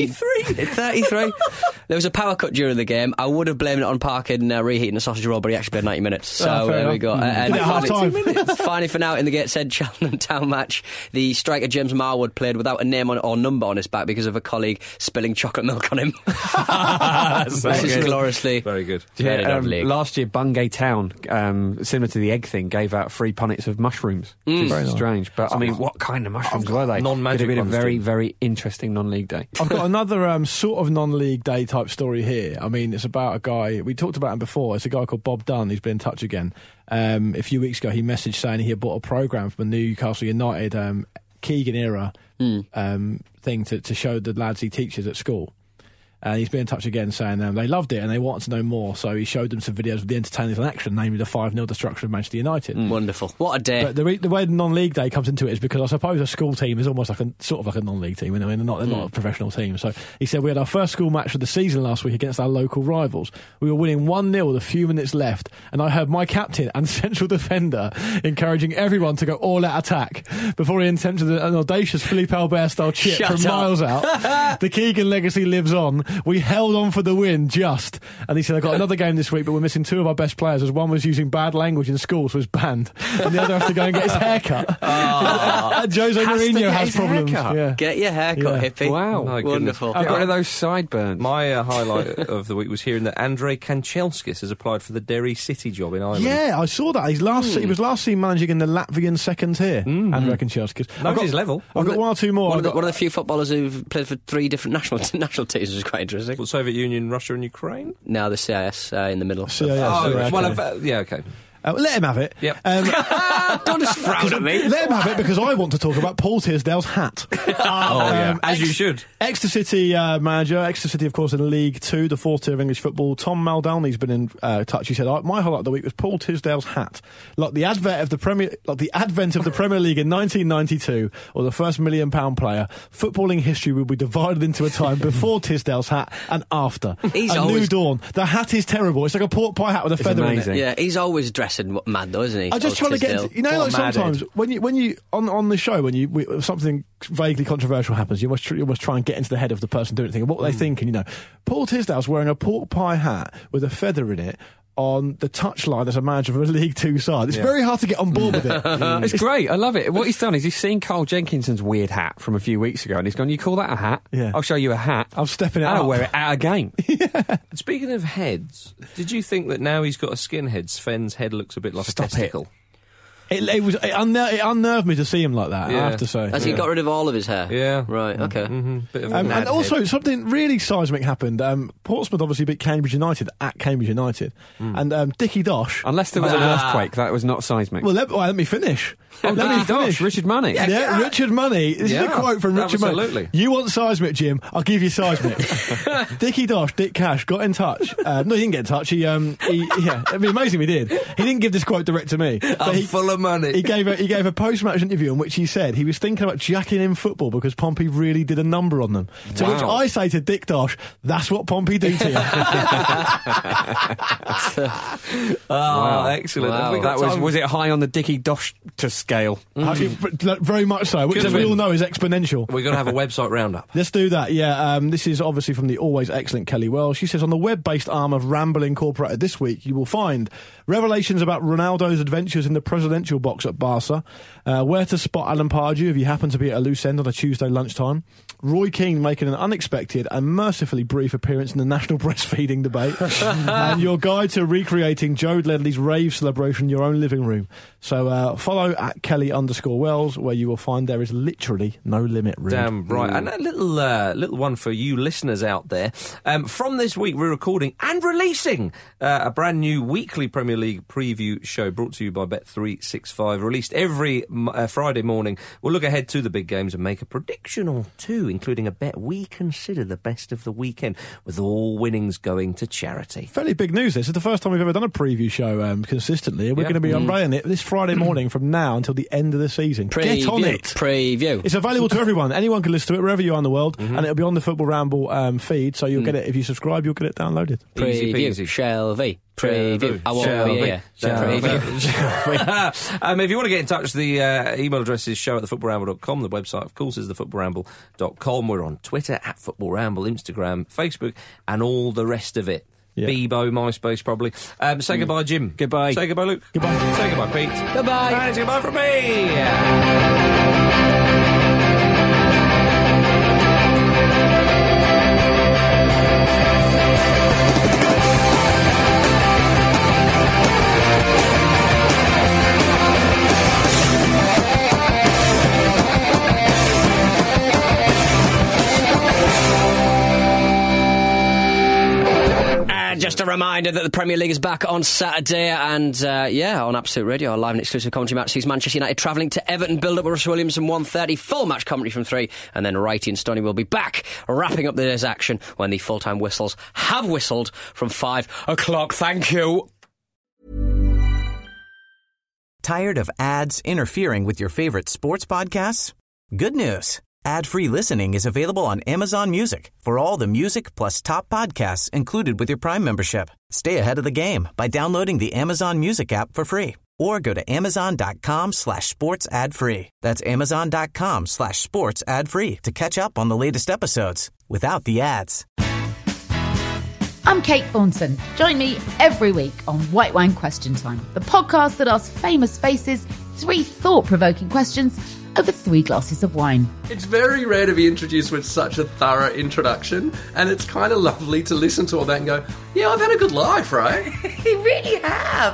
33. There was a power cut during the game. I would have blamed it on Parkin reheating a sausage roll, but he actually played 90 minutes. So there we go. And finally for now, in the Gateshead Cheltenham Town match, the striker James Marwood played without a name or number on his back because of a colleague spilling chocolate milk on him. This is gloriously very good. Last year, Bungay Town, similar to the egg thing, gave out free punnets of mushrooms. Which is strange. But I mean, what kind of mushrooms were they? Non-magic Could have been a ones, very, very interesting non-league day. I've got another sort of non-league day type story here. I mean, it's about a guy, we talked about him before, it's a guy called Bob Dunn, who's been in touch again. A few weeks ago he messaged saying he had bought a programme from a Newcastle United Keegan era thing to show the lads he teaches at school. And he's been in touch again saying they loved it and they wanted to know more, so he showed them some videos of the entertainers in action, namely the 5-0 destruction of Manchester United. Wonderful. What a day. But the way the non-league day comes into it is because I suppose a school team is almost like a non-league team. I mean, they're not a professional team. So he said we had our first school match of the season last week against our local rivals. We were winning 1-0 with a few minutes left, and I heard my captain and central defender encouraging everyone to go all-out attack before he attempted an audacious Philippe Albert-style chip from miles out. The Keegan legacy lives on. We held on for the win, and he said, I got another game this week, but we're missing 2 of our best players, as one was using bad language in school, so was banned, and the other has to go and get his hair cut. Jose Mourinho has problems. Yeah. Get your hair cut, hippie. Wow. Wonderful. I've got one of those sideburns. My highlight of the week was hearing that Andrei Kanchelskis has applied for the Derry City job in Ireland. Yeah, I saw that. He was last seen managing in the Latvian second tier, Andrei Kanchelskis. Knows his level. I've got 1 or 2 more. One of the few footballers who've played for 3 different national teams, which is quite interesting. Well, Soviet Union, Russia and Ukraine? No, the CIS in the middle. CIS. Okay. Let him have it. Yep. Don't just frown at me. Let him have it because I want to talk about Paul Tisdale's hat. As you should. Exeter City manager. Exeter City, of course, in League 2, the 4th tier of English football. Tom Maldoney's been in touch. He said, my highlight of the week was Paul Tisdale's hat. Like the advent of the Premier League in 1992, or the first £1 million player, footballing history will be divided into a time before Tisdale's hat and after. New dawn. The hat is terrible. It's like a pork pie hat with a feather in it. Yeah, he's always dressing mad though, isn't he? I'm just trying to get like sometimes when you on the show when something vaguely controversial happens, you must try and get into the head of the person doing it, thinking what were they thinking. Paul Tisdale's wearing a pork pie hat with a feather in it on the touchline as a manager of a League 2 side. It's very hard to get on board with it. It's great. I love it. What he's done is he's seen Carl Jenkinson's weird hat from a few weeks ago and he's gone, you call that a hat? Yeah. I'll show you a hat. I'm stepping it up. I'll wear it at a game. Speaking of heads, did you think that now he's got a skinhead, Sven's head looks a bit like a testicle? It unnerved me to see him like that, I have to say. Has he got rid of all of his hair? Yeah. Right, okay. Bit of and also, something really seismic happened. Portsmouth obviously beat Cambridge United at Cambridge United. And Dickie Dosh... Unless there was an earthquake, that was not seismic. Well, let me finish. Let me finish. Richard Money. Yeah, Richard Money. This is a quote from Richard absolutely. Money. You want seismic, Jim? I'll give you seismic. Dickie Dosh, Dick Cash, got in touch. No, he didn't get in touch. He it'd be amazing if he did. He didn't give this quote direct to me. I'm full of money. He gave a post-match interview in which he said he was thinking about jacking in football because Pompey really did a number on them. To which I say to Dick Dosh, that's what Pompey do to you. Excellent. Wow. Was it high on the Dickie Dosh to scale? Very much so, which as we all know is exponential. We're going to have a website roundup. Let's do that, yeah. This is obviously from the always excellent Kelly Wells. She says, on the web-based arm of Ramble Incorporated this week, you will find revelations about Ronaldo's adventures in the presidential box at Barca, where to spot Alan Pardew if you happen to be at a loose end on a Tuesday lunchtime, Roy Keane making an unexpected and mercifully brief appearance in the national breastfeeding debate, and your guide to recreating Joe Ledley's rave celebration in your own living room. So follow at Kelly_Wells, where you will find there is literally no limit. Damn right. And a little one for you listeners out there. From this week, we're recording and releasing a brand new weekly Premier League preview show brought to you by Bet365, released every Friday morning. We'll look ahead to the big games and make a prediction or two, including a bet we consider the best of the weekend, with all winnings going to charity. Fairly big news. This is the first time we've ever done a preview show consistently. We're going to be unveiling it this Friday morning from now until the end of the season. Get on it. Preview. It's available to everyone. Anyone can listen to it wherever you are in the world, and it'll be on the Football Ramble feed, so you'll get it. If you subscribe, you'll get it downloaded. Preview. Shelby. Preview. I won't be here. If you want to get in touch, the email address is show@thefootballramble.com. The website, of course, is thefootballramble.com. We're on Twitter @footballramble, Instagram, Facebook, and all the rest of it. Yeah. Bebo, MySpace, probably. Say goodbye, Jim. Goodbye. Say goodbye, Luke. Goodbye. Say goodbye, Pete. Goodbye. And it's goodbye from me. Just a reminder that the Premier League is back on Saturday and, on Absolute Radio, our live and exclusive commentary match sees Manchester United travelling to Everton, build-up with Russ Williamson, 1:30, full match commentary from 3, and then Righty and Stoney will be back, wrapping up the day's action when the full-time whistles have whistled from 5 o'clock. Thank you. Tired of ads interfering with your favorite sports podcasts? Good news. Ad-free listening is available on Amazon Music for all the music plus top podcasts included with your Prime membership. Stay ahead of the game by downloading the Amazon Music app for free or go to amazon.com/sports ad free. That's amazon.com/sports ad free to catch up on the latest episodes without the ads. I'm Kate Thornton. Join me every week on White Wine Question Time, the podcast that asks famous faces 3 thought-provoking questions over 3 glasses of wine. It's very rare to be introduced with such a thorough introduction, and it's kind of lovely to listen to all that and go, yeah, I've had a good life, right? You really have.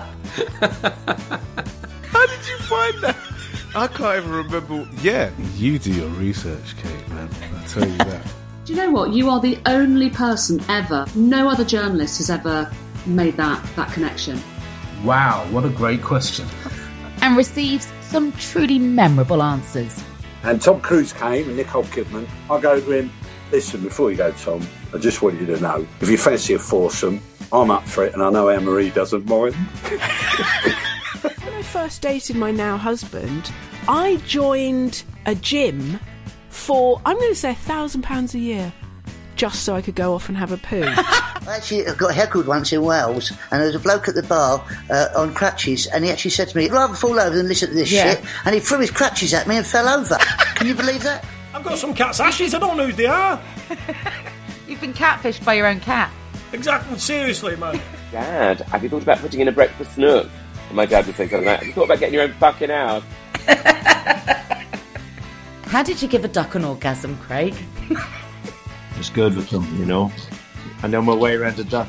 How did you find that? I can't even remember. Yeah, you do your research, Kate, man. I tell you that. Do you know what? You are the only person ever, no other journalist has ever made that connection. Wow, what a great question. And receives some truly memorable answers. And Tom Cruise came and Nicole Kidman. I go to him, listen, before you go, Tom, I just want you to know, if you fancy a foursome, I'm up for it, and I know Anne-Marie doesn't mind. When I first dated my now husband, I joined a gym for, I'm going to say £1,000 a year, just so I could go off and have a poo. Actually, I got heckled once in Wales, and there was a bloke at the bar on crutches, and he actually said to me, I'd rather fall over than listen to this shit, and he threw his crutches at me and fell over. Can you believe that? I've got some cat's ashes, I don't know who they are. You've been catfished by your own cat. Exactly, seriously, man. Dad, have you thought about putting in a breakfast nook? And my dad would think of that. Have you thought about getting your own fucking house? How did you give a duck an orgasm, Craig? It's good with them, you know. I know my way around a duck.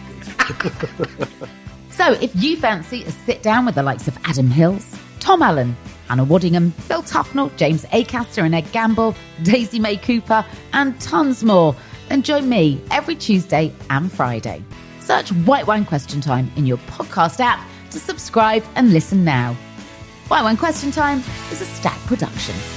So, if you fancy a sit-down with the likes of Adam Hills, Tom Allen, Anna Waddingham, Phil Tufnell, James Acaster and Ed Gamble, Daisy May Cooper, and tons more, then join me every Tuesday and Friday. Search White Wine Question Time in your podcast app to subscribe and listen now. Why One Question Time is a Stack production.